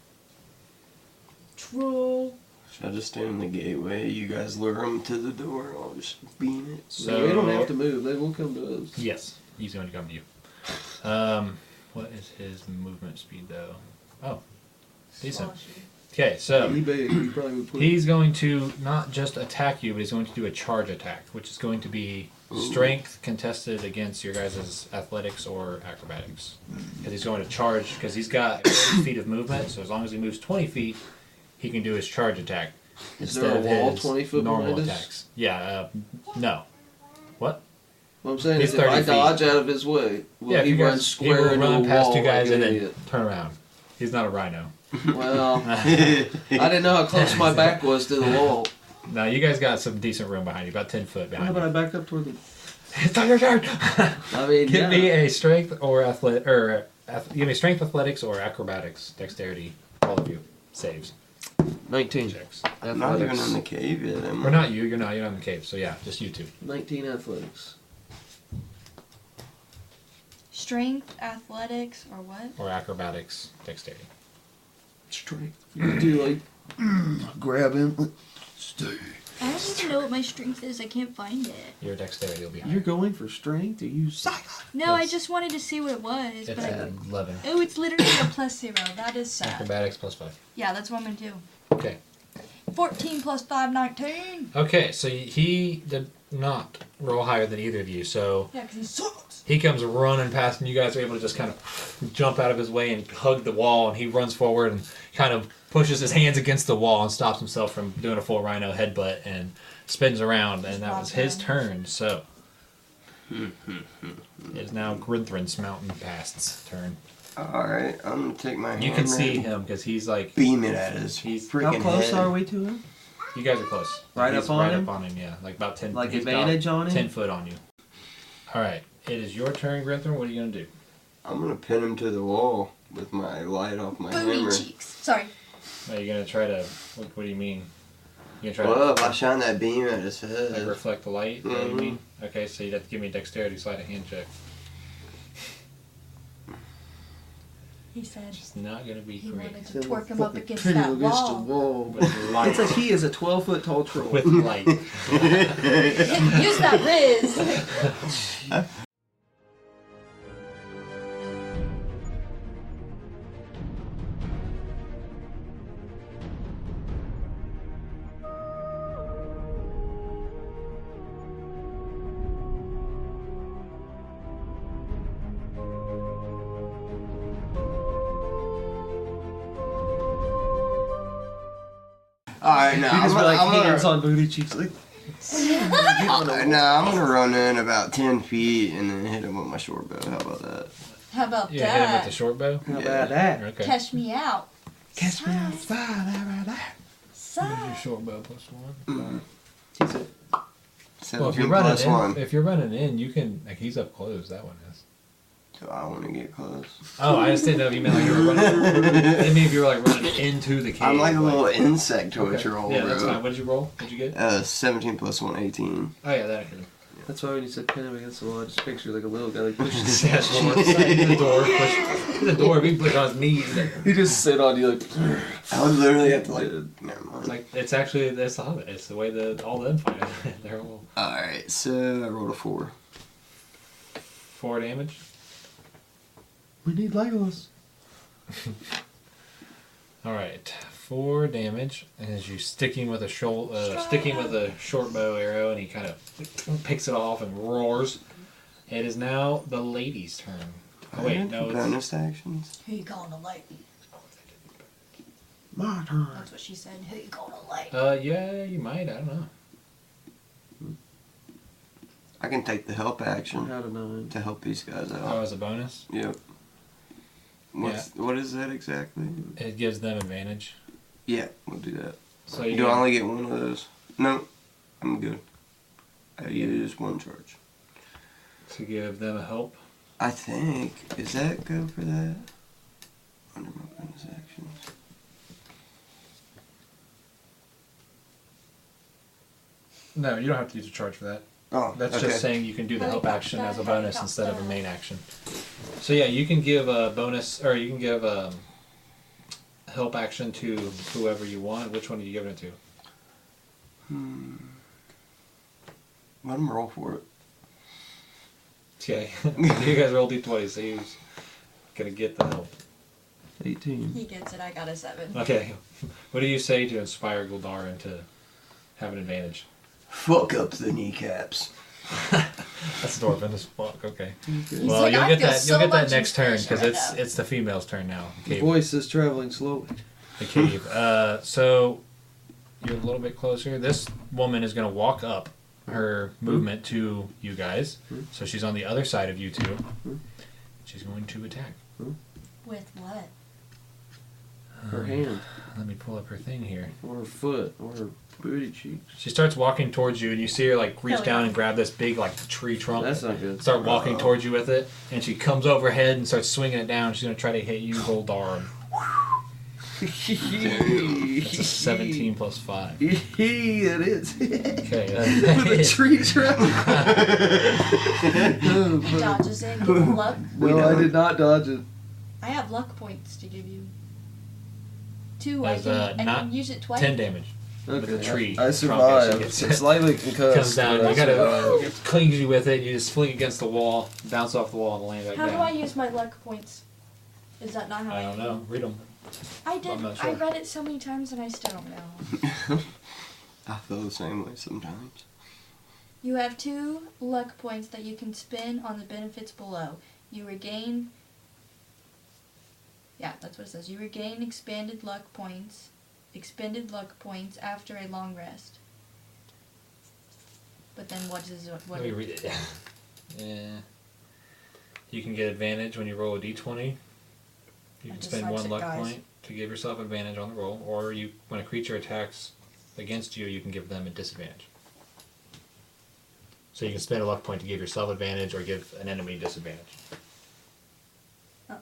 Troll. Should I just stand in the gateway? You guys lure them to the door. I'll just beam it. So we don't have to move. They will come to us. Yes, he's going to come to you. Um, what is his movement speed though? Oh, decent. Okay, so He big. He probably would put. he's going to not just attack you, but he's going to do a charge attack, which is going to be strength contested against your guys' athletics or acrobatics. Because he's going to charge, because he's got forty feet of movement, so as long as he moves twenty feet, he can do his charge attack Is instead there a of wall his twenty foot normal behind us? attacks. Yeah, uh, no. What? What I'm saying He's is, if I thirty feet. dodge out of his way, will yeah, if he you run guys, he square will into run a past wall you guys like and an then idiot? turn around. He's not a rhino. Well, I didn't know how close my back was to the wall. No, you guys got some decent room behind you, about ten foot How behind about I you. back up toward the? It's not your turn. I mean, Give yeah. me a strength or athletic, or ath- give me strength, athletics, or acrobatics, dexterity. All of you saves nineteen. checks. I'm not even Athletics. in the cave yet, am I? Or not you. You're not. You're not in the cave. So yeah, just you two. nineteen athletics. Strength, athletics, or what? Or acrobatics, dexterity. Strength. You can do like grab him. Stay. I don't even know what my strength is. I can't find it. Your dexterity will be higher. You're going for strength? Are you psycho? No, I It's- just wanted to see what it was. It's But I, at eleven. oh, it's literally a plus zero. That is sad. Acrobatics plus five. Yeah, that's what I'm gonna do. Okay. fourteen plus five, nineteen. Okay. So he did not roll higher than either of you. So Yeah, because he sucks. he comes running past, and you guys are able to just kind of jump out of his way and hug the wall. And he runs forward and kind of pushes his hands against the wall and stops himself from doing a full rhino headbutt and spins around. And that was his turn. So it is now Grinthrin's Mountain Past's turn. Alright, I'm gonna take my hand. You can see and him because he's like beam it at his He's- freaking How close head. are we to him? you guys are close. Right He's up on right him? up on him. Yeah, like about ten. Like he's advantage about on him? Ten foot on you. All right, it is your turn, Grinthrin. What are you gonna do? I'm gonna pin him to the wall with my light off my Booty hammer. cheeks. Sorry. Are you gonna try to? What, what do you mean? You gonna try Well, if to I shine that beam at his like, head. reflect the light? Is that what you Mhm. mean? Okay, so you'd have to give me a dexterity sleight of hand check. He said It's not gonna be he great. wanted to twerk him up against Pretty that against the wall. wall. With light. It's like he is a twelve foot tall troll. With light. Use that Riz. Alright, now He I'm, just be gonna- like I'm hands gonna, on booty cheeks, like. uh, now I'm gonna run in about ten feet and then hit him with my short bow. How about that? How about Yeah, hit him with the that? short bow. How Yeah. about that? Okay. Catch me out. Catch me outside, how about that? What's your Side. short bow plus one? He said, Well, if seventeen you're running plus in, one. if you're running in, you can like he's up close. That one is. Do I want to get close? Oh, I just didn't know if you meant like you were running. I mean, if you were like running into the cave. I'm like a little insect to Okay. a roll, Yeah, that's bro. fine. What did you roll? What did you get? Uh, seventeen plus one, eighteen. Oh yeah, that I can. that's why when you said pin him against the wall, I just picture like a little guy like pushing his Yeah, door, the door, push the door. We push on his knees. He just sit on you like. I would literally have to like. Never mind. It's like it's actually that's the Hobbit. It's the way that all them fight. They're all Alright, so I rolled a four. four damage. We need Legolas. All right, four damage as you sticking with a short, uh, sticking with a short bow arrow, and he kind of picks it off and roars. It is now the lady's turn. Oh wait, no, it's Bonus actions. Who you calling a lady? My turn. That's what she said. Who you calling a lady? uh yeah, you might. I don't know. I can take the help action Out of nine. to help these guys Oh, out. as a bonus, Yep. What's, What is that exactly? it gives them advantage. Yeah, we'll do that. So you Do I get- only get one of those? No, I'm good. I use one charge. to give them a help. I think. Is that go for that? Under my bonus actions. No, you don't have to use a charge for that. Oh, That's okay. just saying you can do the help action as a bonus Helicopter. instead of a main action. So yeah, you can give a bonus, or you can give a help action to whoever you want. Which one are you giving it to? Hmm. Let him roll for it. Okay, you guys roll d twenty, so you're gonna get the help. eighteen. He gets it. I got a seven. Okay, what do you say to inspire Guldar into having advantage? Fuck up the kneecaps. That's dwarven as fuck. Okay. He's Well, like, you'll I get feel that. so You'll get that much next turn inspiration because right it's now. it's the female's turn now. The Cave. voice is traveling slowly. The cave. Uh, so you're a little bit closer. This woman is going to walk up her movement to you guys. So she's on the other side of you two. She's going to attack. With what? Her hand, Let me pull up her thing here. or her foot, or her booty cheeks. She starts walking towards you, and you see her like reach Hell down yeah. and grab this big like tree trunk. That's not good. Start walking Uh-oh. towards you with it, and she comes overhead and starts swinging it down. She's going to try to hit you, Goldar. It's a seventeen plus five. Hee, it is. Okay. With a tree trunk. He dodges it. Give him luck. No, I did not dodge it. I have luck points to give you. Two. I As, can, uh, I not can use it twice. ten damage. Okay. the tree I, I trunk as she survived. gets- It's slightly concussed. Comes down. but I You gotta survived. uh, it clings you with it. You just fling against the wall, bounce off the wall, and land back How down. do I use my luck points? Is that not how I? I don't know. Read them. I did. I'm not I sure. read it so many times and I still don't know. I feel the same way sometimes. You have two luck points that you can spend on the benefits below. You regain. Yeah, that's what it says. You regain expanded luck points, expended luck points after a long rest. But then what is it? What? Let me read it. Yeah. You can get advantage when you roll a d twenty. You I can just spend one dyslexic, luck guys. point to give yourself advantage on the roll, or you, when a creature attacks against you, you can give them a disadvantage. So you can spend a luck point to give yourself advantage, or give an enemy disadvantage. Oh.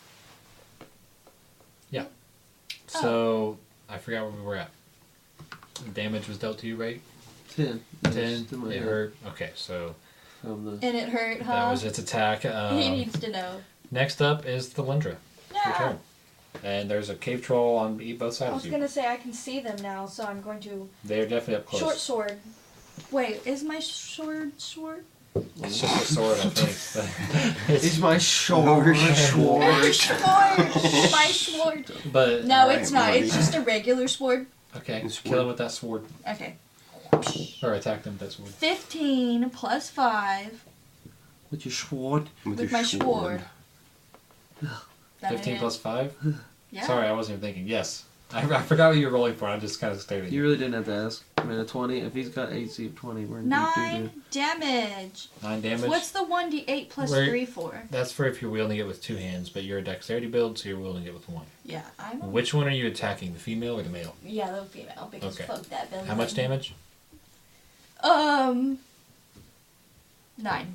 Yeah. So I forgot where we were at. damage was dealt to you, right? Ten. Ten. Yes, to my It hand. hurt. Okay, so From the And it hurt, huh? that was its attack. he Um, needs to know. next up is the Lindra. Your Yeah. turn. And there's a cave troll on e- both I sides was of you. gonna say I can see them now, so I'm going to They're definitely up close. short sword. Wait, is my sword short? It's just a sword, I think. It's it's, my shoulder sword. Sword! My sword. but No, Alright, it's not. buddy. It's just a regular sword. okay, It's kill him sword. with that sword, Okay. or attack them with that sword. Fifteen plus five With your sword. With, with your my sword. That Fifteen it? plus five. Yeah. Sorry, I wasn't even thinking. Yes, I, I forgot what you were rolling for. I just kind of stared at You you. really didn't have to ask. I mean, a twenty. If he's got A C of twenty, we're in deep Nine doo-doo. damage. Nine damage. What's the one d eight plus Where- three for? That's for if you're wielding it with two hands, but you're a dexterity build, so you're wielding it with one. Yeah, I'm. A, Which one are you attacking, the female or the male? yeah, the female because Okay. fuck that belly. How much button. damage? Um. Nine.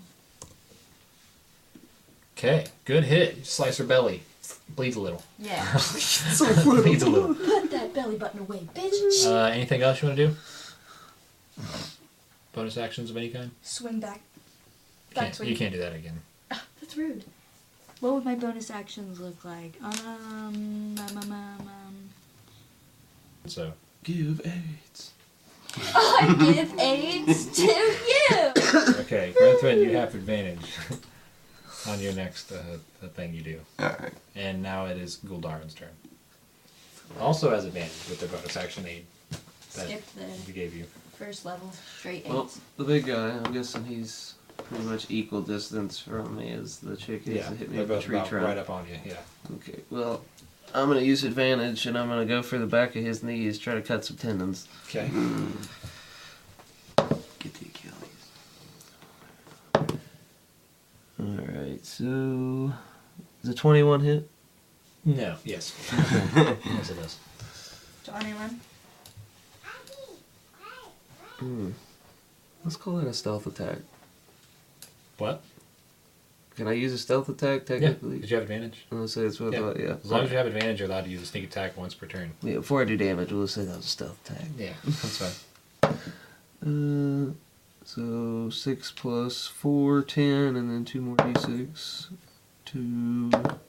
Okay, good hit. You slice her belly. Bleeds a little. Yeah. Bleeds a little. Put that belly button away, bitch. Uh, anything else you want to do? Bonus actions of any kind? Swing back. Can't, Back swing. you can't do that again. Ah, that's rude. What would my bonus actions look like? Um, um, um, um, um. So, Give AIDS. I give AIDS to you. okay, Grenthrin, you have advantage on your next uh, the thing you do. Alright. And now it is Guldarin's turn. Also has advantage with the bonus action aid that Skip the we gave you. first level straight Well, AIDS. the big guy, I'm guessing he's pretty much equal distance from me as the chick is Yeah, that hit me they're with the both tree about trunk. right up on you. Yeah. Okay, well, I'm going to use advantage and I'm going to go for the back of his knees, try to cut some tendons. Okay. Get the Achilles. Alright, so. Is a twenty-one hit? No. Yes. Yes, it does. twenty-one. Hmm. Let's call that a stealth attack. What? Can I use a stealth attack Yeah. technically? Did you have advantage? I'm gonna say that's what I Yeah. thought, yeah. As long as you have advantage, you're allowed to use a sneak attack once per turn. Yeah, before I do damage, we'll say that was a stealth attack. Yeah, that's fine. Uh, so six plus four, ten, and then two more d six. Two,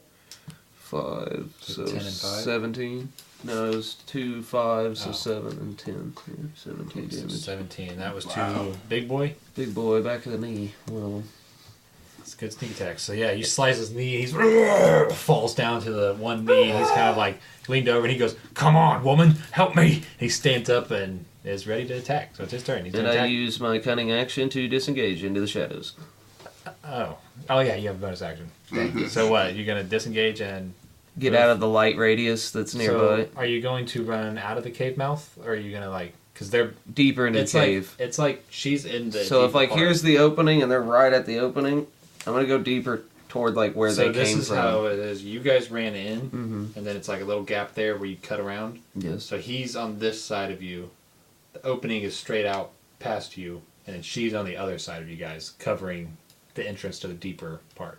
five, So so ten and five? seventeen. No, it was two, five, so Oh. seven and ten. Yeah, seventeen So damage. seventeen. That was Wow. two big boy. Big boy, back of the knee. One of them. It's a good sneak attack. So yeah, you slice his knee. He's falls down to the one knee. And he's kind of like leaned over, and he goes, "Come on, woman, help me!" He stands up and is ready to attack. So it's his turn. He's And gonna I attack. use my cunning action to disengage into the shadows. Oh, oh yeah, you have a bonus action. So what? You're gonna disengage and Get Move. out of the light radius that's nearby. So are you going to run out of the cave mouth, or are you gonna like? Because they're Deeper into it's the cave. like it's like she's in the. So if deeper like part. here's the opening and they're right at the opening, I'm gonna go deeper toward like where so they this came is from. how it is. You guys ran in, Mm-hmm. and then it's like a little gap there where you cut around. Yes. So he's on this side of you. The opening is straight out past you, and then she's on the other side of you guys, covering the entrance to the deeper part.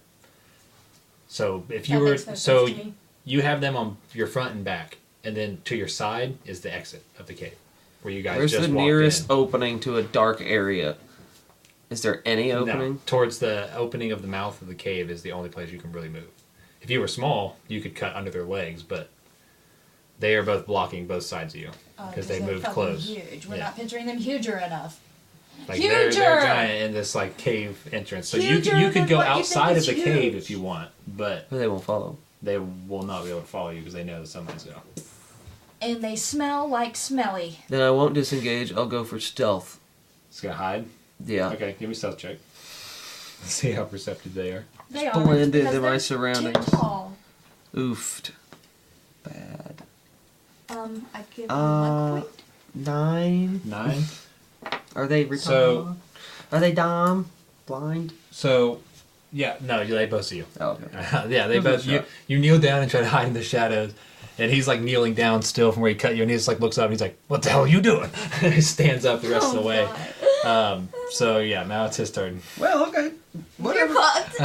So if you That were makes no sense so to me. you have them on your front and back, and then to your side is the exit of the cave, where you guys Where's just the walked nearest in. opening to a dark area? Is there any opening? No, towards the opening of the mouth of the cave is the only place you can really move. If you were small, you could cut under their legs, but they are both blocking both sides of you Oh, because they they're moved fucking close. Huge. We're Yeah. not picturing them huger enough. Like they're, they're Huger! giant in this like cave entrance, so you Huger could, you could than go what you think outside of is the cave huge. if you want, but They won't follow. they will not be able to follow you because they know that someone's going. And they smell like smelly. Then I won't disengage. I'll go for stealth. It's gonna hide. Yeah. Okay, give me a stealth check. Let's see how perceptive they are. They are. Blend because into my they're surroundings. Too tall. Oofed. Bad. Um, I give you Uh, one point. Nine. Nine. Are they retarded? So- Are they dumb? Blind? So, yeah, no, they both see you. Oh, okay. yeah, they Give it a both. You, shot. you kneel down and try to hide in the shadows, and he's like kneeling down still from where he cut you, and he just like looks up and he's like, "What the hell are you doing?" And he stands up the rest of the Oh, way. God. Um, so yeah, now it's his turn. Well, okay. You're fucked.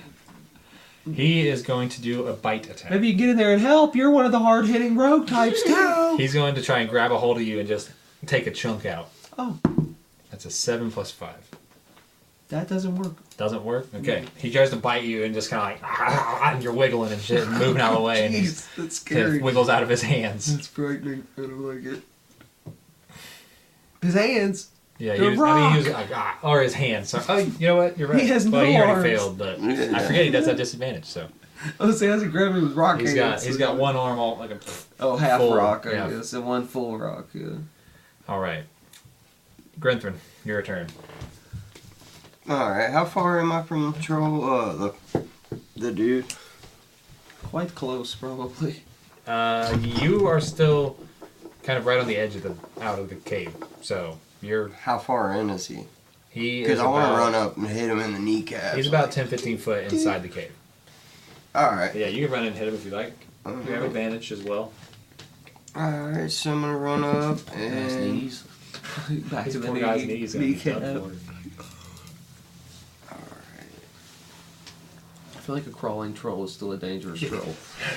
He is going to do a bite attack. Maybe you get in there and help. You're one of the hard-hitting rogue types too. He's going to try and grab a hold of you and just take a chunk out. Oh, That's a seven plus five. that doesn't work. Doesn't work? Okay. He tries to bite you and just kind of like, ah, and you're wiggling and shit and moving out of the way. And Jeez, that's it scary. wiggles out of his hands. That's frightening. I don't like it. His hands. Yeah, he The was, I mean, he was rock. like, ah, or his hands. So, oh, you know what? You're right. He has well, no he already arms. failed, but Yeah. I forget he does have disadvantage. So Oh, see, how's he grabbing with rock he's hands? got he's got one arm all like a. Oh, half full, rock, I yeah. guess, and one full rock, yeah. All right, Grenthrin, your turn. Alright, how far am I from the troll? Uh, the, the dude? Quite close, probably. Uh, you are still kind of right on the edge of the out of the cave, so you're How far in is he? he is Because I want about- to run up and hit him in the kneecap. He's about ten, fifteen foot inside the cave. Alright. Yeah, you can run in and hit him if you like. You have advantage as well. Alright, so I'm gonna run up Nice and. knees. Back His to the poor knee, guy's knees gonna be kneecap. done Alright. I feel like a crawling troll is still a dangerous troll.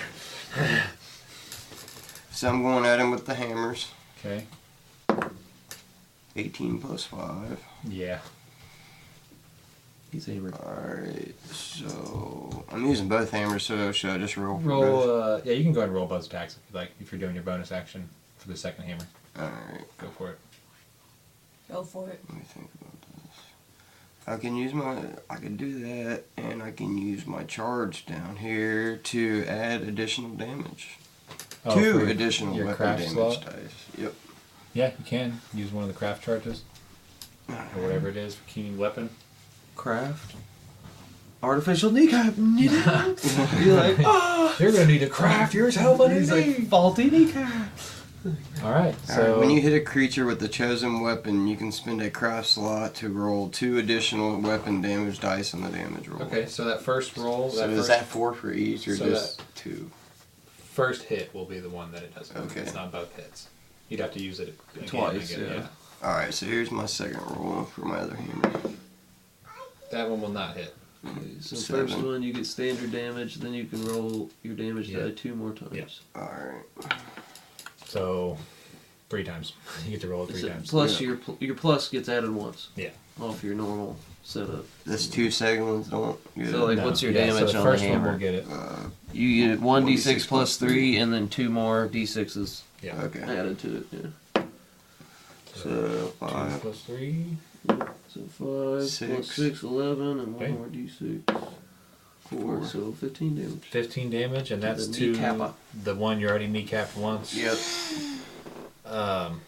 So I'm going at him with the hammers. for. Okay. eighteen plus five. Yeah. He's hammered. Alright, so. I'm using both hammers, so should I just roll for Roll. both? Uh, yeah, you can go ahead and roll both attacks if you like. If you're doing your bonus action for the second hammer, Alright, go for it. Go for it. let me think about this. I can use my. I can do that, and I can use my charge down here to add additional damage. Oh, Two for additional your weapon craft damage slot? dice. Yep. Yeah, you can use one of the craft charges or whatever it is for keen weapon. Craft. Artificial kneecap. You're like, ah! You're gonna need to craft yourself a new He's knee. like, faulty kneecap. All right, So so when you hit a creature with the chosen weapon, you can spend a craft slot to roll two additional weapon damage dice on the damage roll. okay, so that first roll, So that is first, that four for each or so just two? first hit will be the one that it does. Okay. It's not both hits. You'd have to use it again, Twice, again, yeah. All right. So here's my second roll for my other hammer. That one will not hit. Okay, so Seven. first one you get standard damage, then you can roll your damage Yeah. die two more times. Yeah. All right. So three times. You get to roll it three So times. plus Yeah. your pl- your plus gets added once Yeah. off your normal setup. This two second ones don't. Get So, like, No, what's your yeah, damage so the on the first one hammer? will get it. uh, You get one d six plus plus three, and then two more d sixes Yeah. okay. added to it. Yeah. So Two five. plus three. So five Six. plus six, eleven, and one Okay. more d six. Four, Four. so fifteen damage. Fifteen damage, and that's the to kneecapper. the one you already kneecapped once. Yep. Um.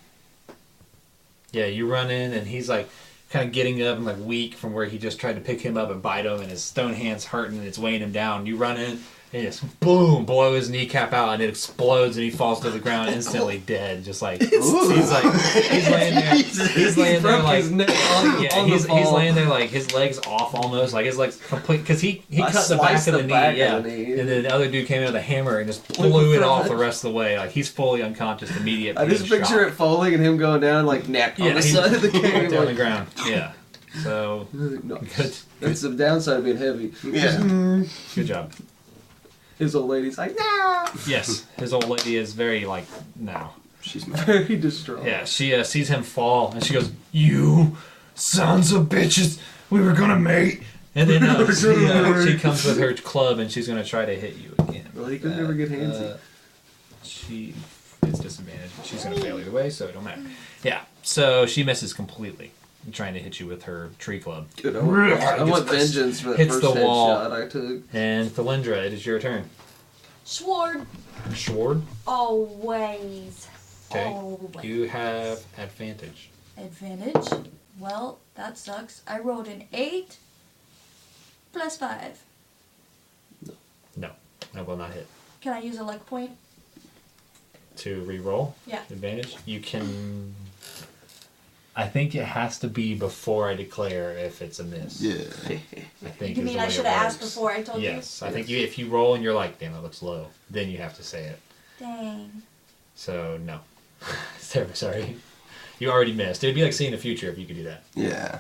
Yeah, you run in, and he's like kind of getting up and like weak from where he just tried to pick him up and bite him, and his stone hand's hurting and it's weighing him down. You run in, and just boom, blow his kneecap out, and it explodes, and he falls to the ground instantly dead. Just like he's like he's laying there, he's laying there broke like his neck on, yeah, on the he's, he's fall. laying there like his legs off almost, like his legs complete because he he I cut the back sliced of the, the knee, back of yeah, the knee. and then the other dude came in with a hammer and just Blew blew the it off front. the rest of the way. Like he's fully unconscious, immediate. I just picture shock. it falling and him going down like neck on Yeah, the he side of the right cave. there on the Like, ground. Yeah. So no. good, That's the downside of being heavy. Yeah. good job. His old lady's like, nah! Yes, his old lady is very like no. She's mad. Very distraught. Yeah, she uh, sees him fall and she goes, "You sons of bitches, we were gonna mate." And then uh, she, uh, she comes with her club and she's gonna try to hit you again. Well, he could never get handsy. Uh, she it's disadvantaged. But she's gonna fail either way, so it don't matter. Yeah, so she misses completely, trying to hit you with her tree club. Good, I want, I Gets- want vengeance for that hits first the wall. headshot I took. And Thalindra, it is your turn. Sword. Sword. Always. Okay. Always. You have advantage. Advantage. Well, that sucks. I rolled an eight plus five. No, I will not hit. Can I use a luck point? To re-roll Yeah. advantage, you can. I think it has to be before I declare if it's a miss. Yeah. I think. You is mean the I way should it have asked works. before I told Yes, I think you, if you roll and you're like, damn, that looks low, then you have to say it. you? Dang. So no, Terribly sorry. You already missed. It'd be like seeing the future if you could do that. Yeah.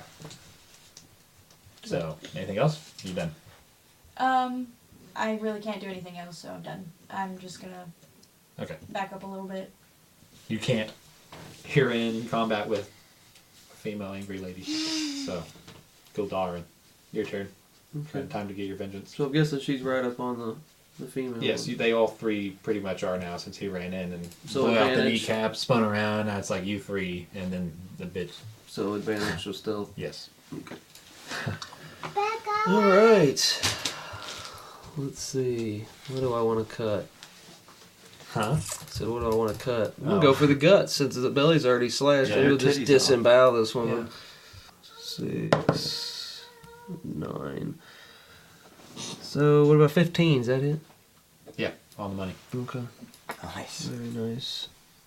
So anything else? You done? Um, I really can't do anything else, so I'm done. I'm just gonna Okay. back up a little bit. You can't. You're in combat with a female angry lady. So, Guldarin, your turn. Okay. Time to get your vengeance. So I'm guessing she's right up on the, the female. Yes, one. you, they all three pretty much are now since he ran in and So blew out the advantage? kneecap, spun around. Now it's like you three, and then the bitch. So advantage was still. Yes. All right. Let's see. What do I want to cut? Huh? So what do I want to cut? I'm gonna Oh. go for the guts since the belly's already slashed. Yeah, Maybe your we'll just titties disembowel this woman. Six, nine. So what about fifteen? Is that it? Yeah, on the money. Okay. Nice. Very nice.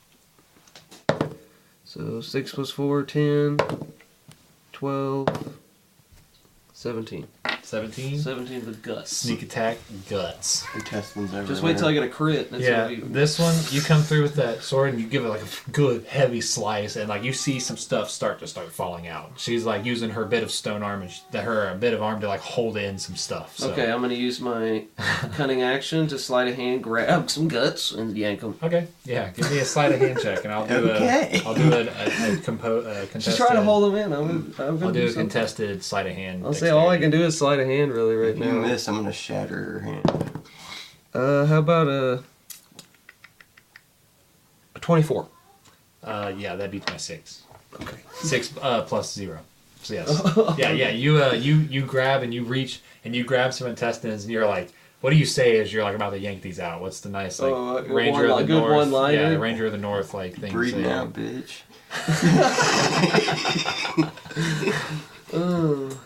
So six plus four, ten, twelve, seventeen. seventeen. Seventeen with guts. Sneak attack, guts. Intestines everywhere. Just wait till I get a crit. That's Yeah, what we- this one, you come through with that sword and you give it like a good heavy slice, and like you see some stuff start to start falling out. She's like using her bit of stone arm and sh- her bit of arm to like hold in some stuff. So. Okay, I'm gonna use my cunning action to sleight of hand, grab some guts, and yank them. Okay. Yeah. Give me a sleight of hand check, and I'll do Okay. a. I'll do a, a, a, compo- a contested. She's trying to hold them in. I'm, I'm gonna I'll do a something. contested sleight of hand. I'll say all I dexterity. can do is sleight of hand, really, right If you now. miss, I'm gonna shatter her hand. Uh, how about a, a twenty-four? Uh, yeah, that beats my six. Okay. Six uh, plus zero. So yes. yeah, yeah. You uh, you you grab and you reach and you grab some intestines and you're like, what do you say as you're like about to yank these out? What's the nice like Oh, uh, Ranger one- of the good North? one-liner? Yeah, Ranger of the North like thing. to Breathe say. now, bitch. Oh.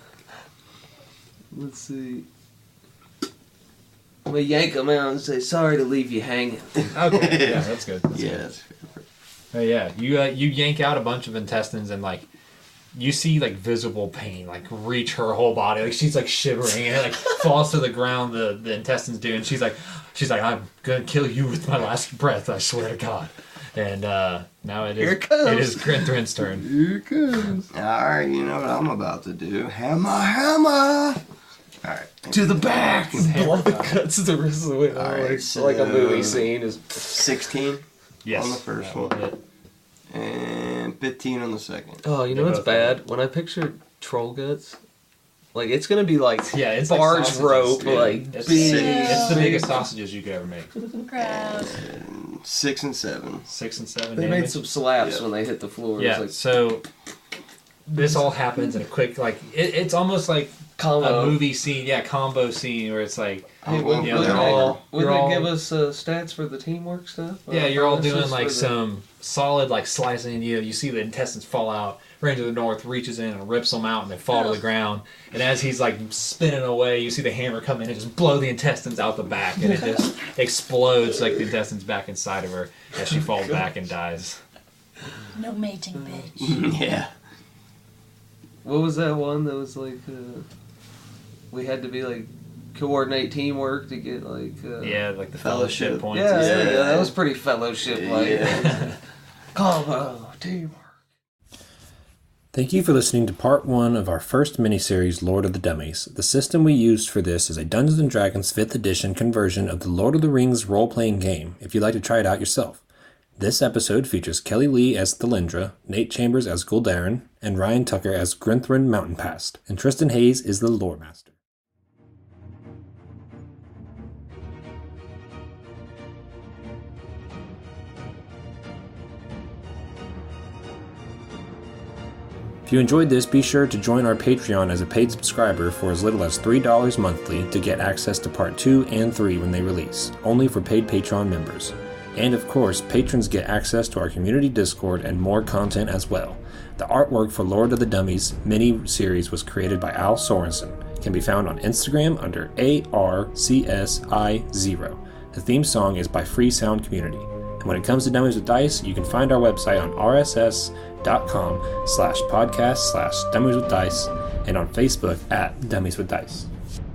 Let's see. I'm gonna yank them out and say, sorry to leave you hanging. Okay. Yeah, that's good. That's good. Yes. Oh, yeah, you uh, you yank out a bunch of intestines and like you see like visible pain like reach her whole body. Like she's like shivering and it like falls to the ground. The the intestines do, and she's like she's like I'm gonna kill you with my last breath. I swear to God. And uh, now it is Here it comes. it is Grinthrin's turn. Here it comes. Alright, you know what I'm about to do. Hammer, hammer! Alright. To the back! Blood cuts the rest of the way. All right, like, so, like a so- movie scene. Is sixteen Yes, on the first that will one. hit. And fifteen on the second. Oh, you know They what's both bad? When I picture troll guts, like it's gonna be like Yeah, it's like barge sausages, rope, dude. like It's, big. it's the big- biggest sausages you could ever make. Gross. And six and seven. Six and seven. They damage. made some slaps Yeah. when they hit the floor. Yeah. It's like So this all happens in a quick like it, it's almost like combo. a movie scene, yeah, combo scene where it's like, Hey, I'm would, going yeah, would for they're the they, all- hammer. would you're they all- give us uh, stats for the teamwork stuff? yeah, Uh, you're all bonuses doing like for the- some solid like slicing. You know, you see the intestines fall out. Ranger of the North reaches in and rips them out, and they fall to the ground. And as he's like spinning away, you see the hammer come in and just blow the intestines out the back, and it just explodes like the intestines back inside of her as she falls back and dies. No mating, bitch. Yeah. What was that one that was like? Uh, we had to be like coordinate teamwork to get like. Uh, Yeah, like the fellowship, Fellowship. points. Yeah, and there you stuff. go. That was pretty fellowship like. Yeah. Combo teamwork. Thank you for listening to part one of our first miniseries, Lord of the Dummies. The system we used for this is a Dungeons and Dragons fifth edition conversion of the Lord of the Rings role-playing game, if you'd like to try it out yourself. This episode features Kelly Lee as Thelindra, Nate Chambers as Guldarin, and Ryan Tucker as Grinthrin Mountain Past, and Tristan Hayes is the Lore Master. If you enjoyed this, be sure to join our Patreon as a paid subscriber for as little as three dollars monthly to get access to part two and three when they release, only for paid Patreon members. And of course, patrons get access to our community Discord and more content as well. The artwork for Lord of the Dummies mini-series was created by Al Sorensen. It can be found on Instagram under A R C S I zero. The theme song is by Free Sound Community. And when it comes to Dummies with Dice, you can find our website on r s s dot com slash podcast slash Dummies with Dice and on Facebook at Dummies with Dice.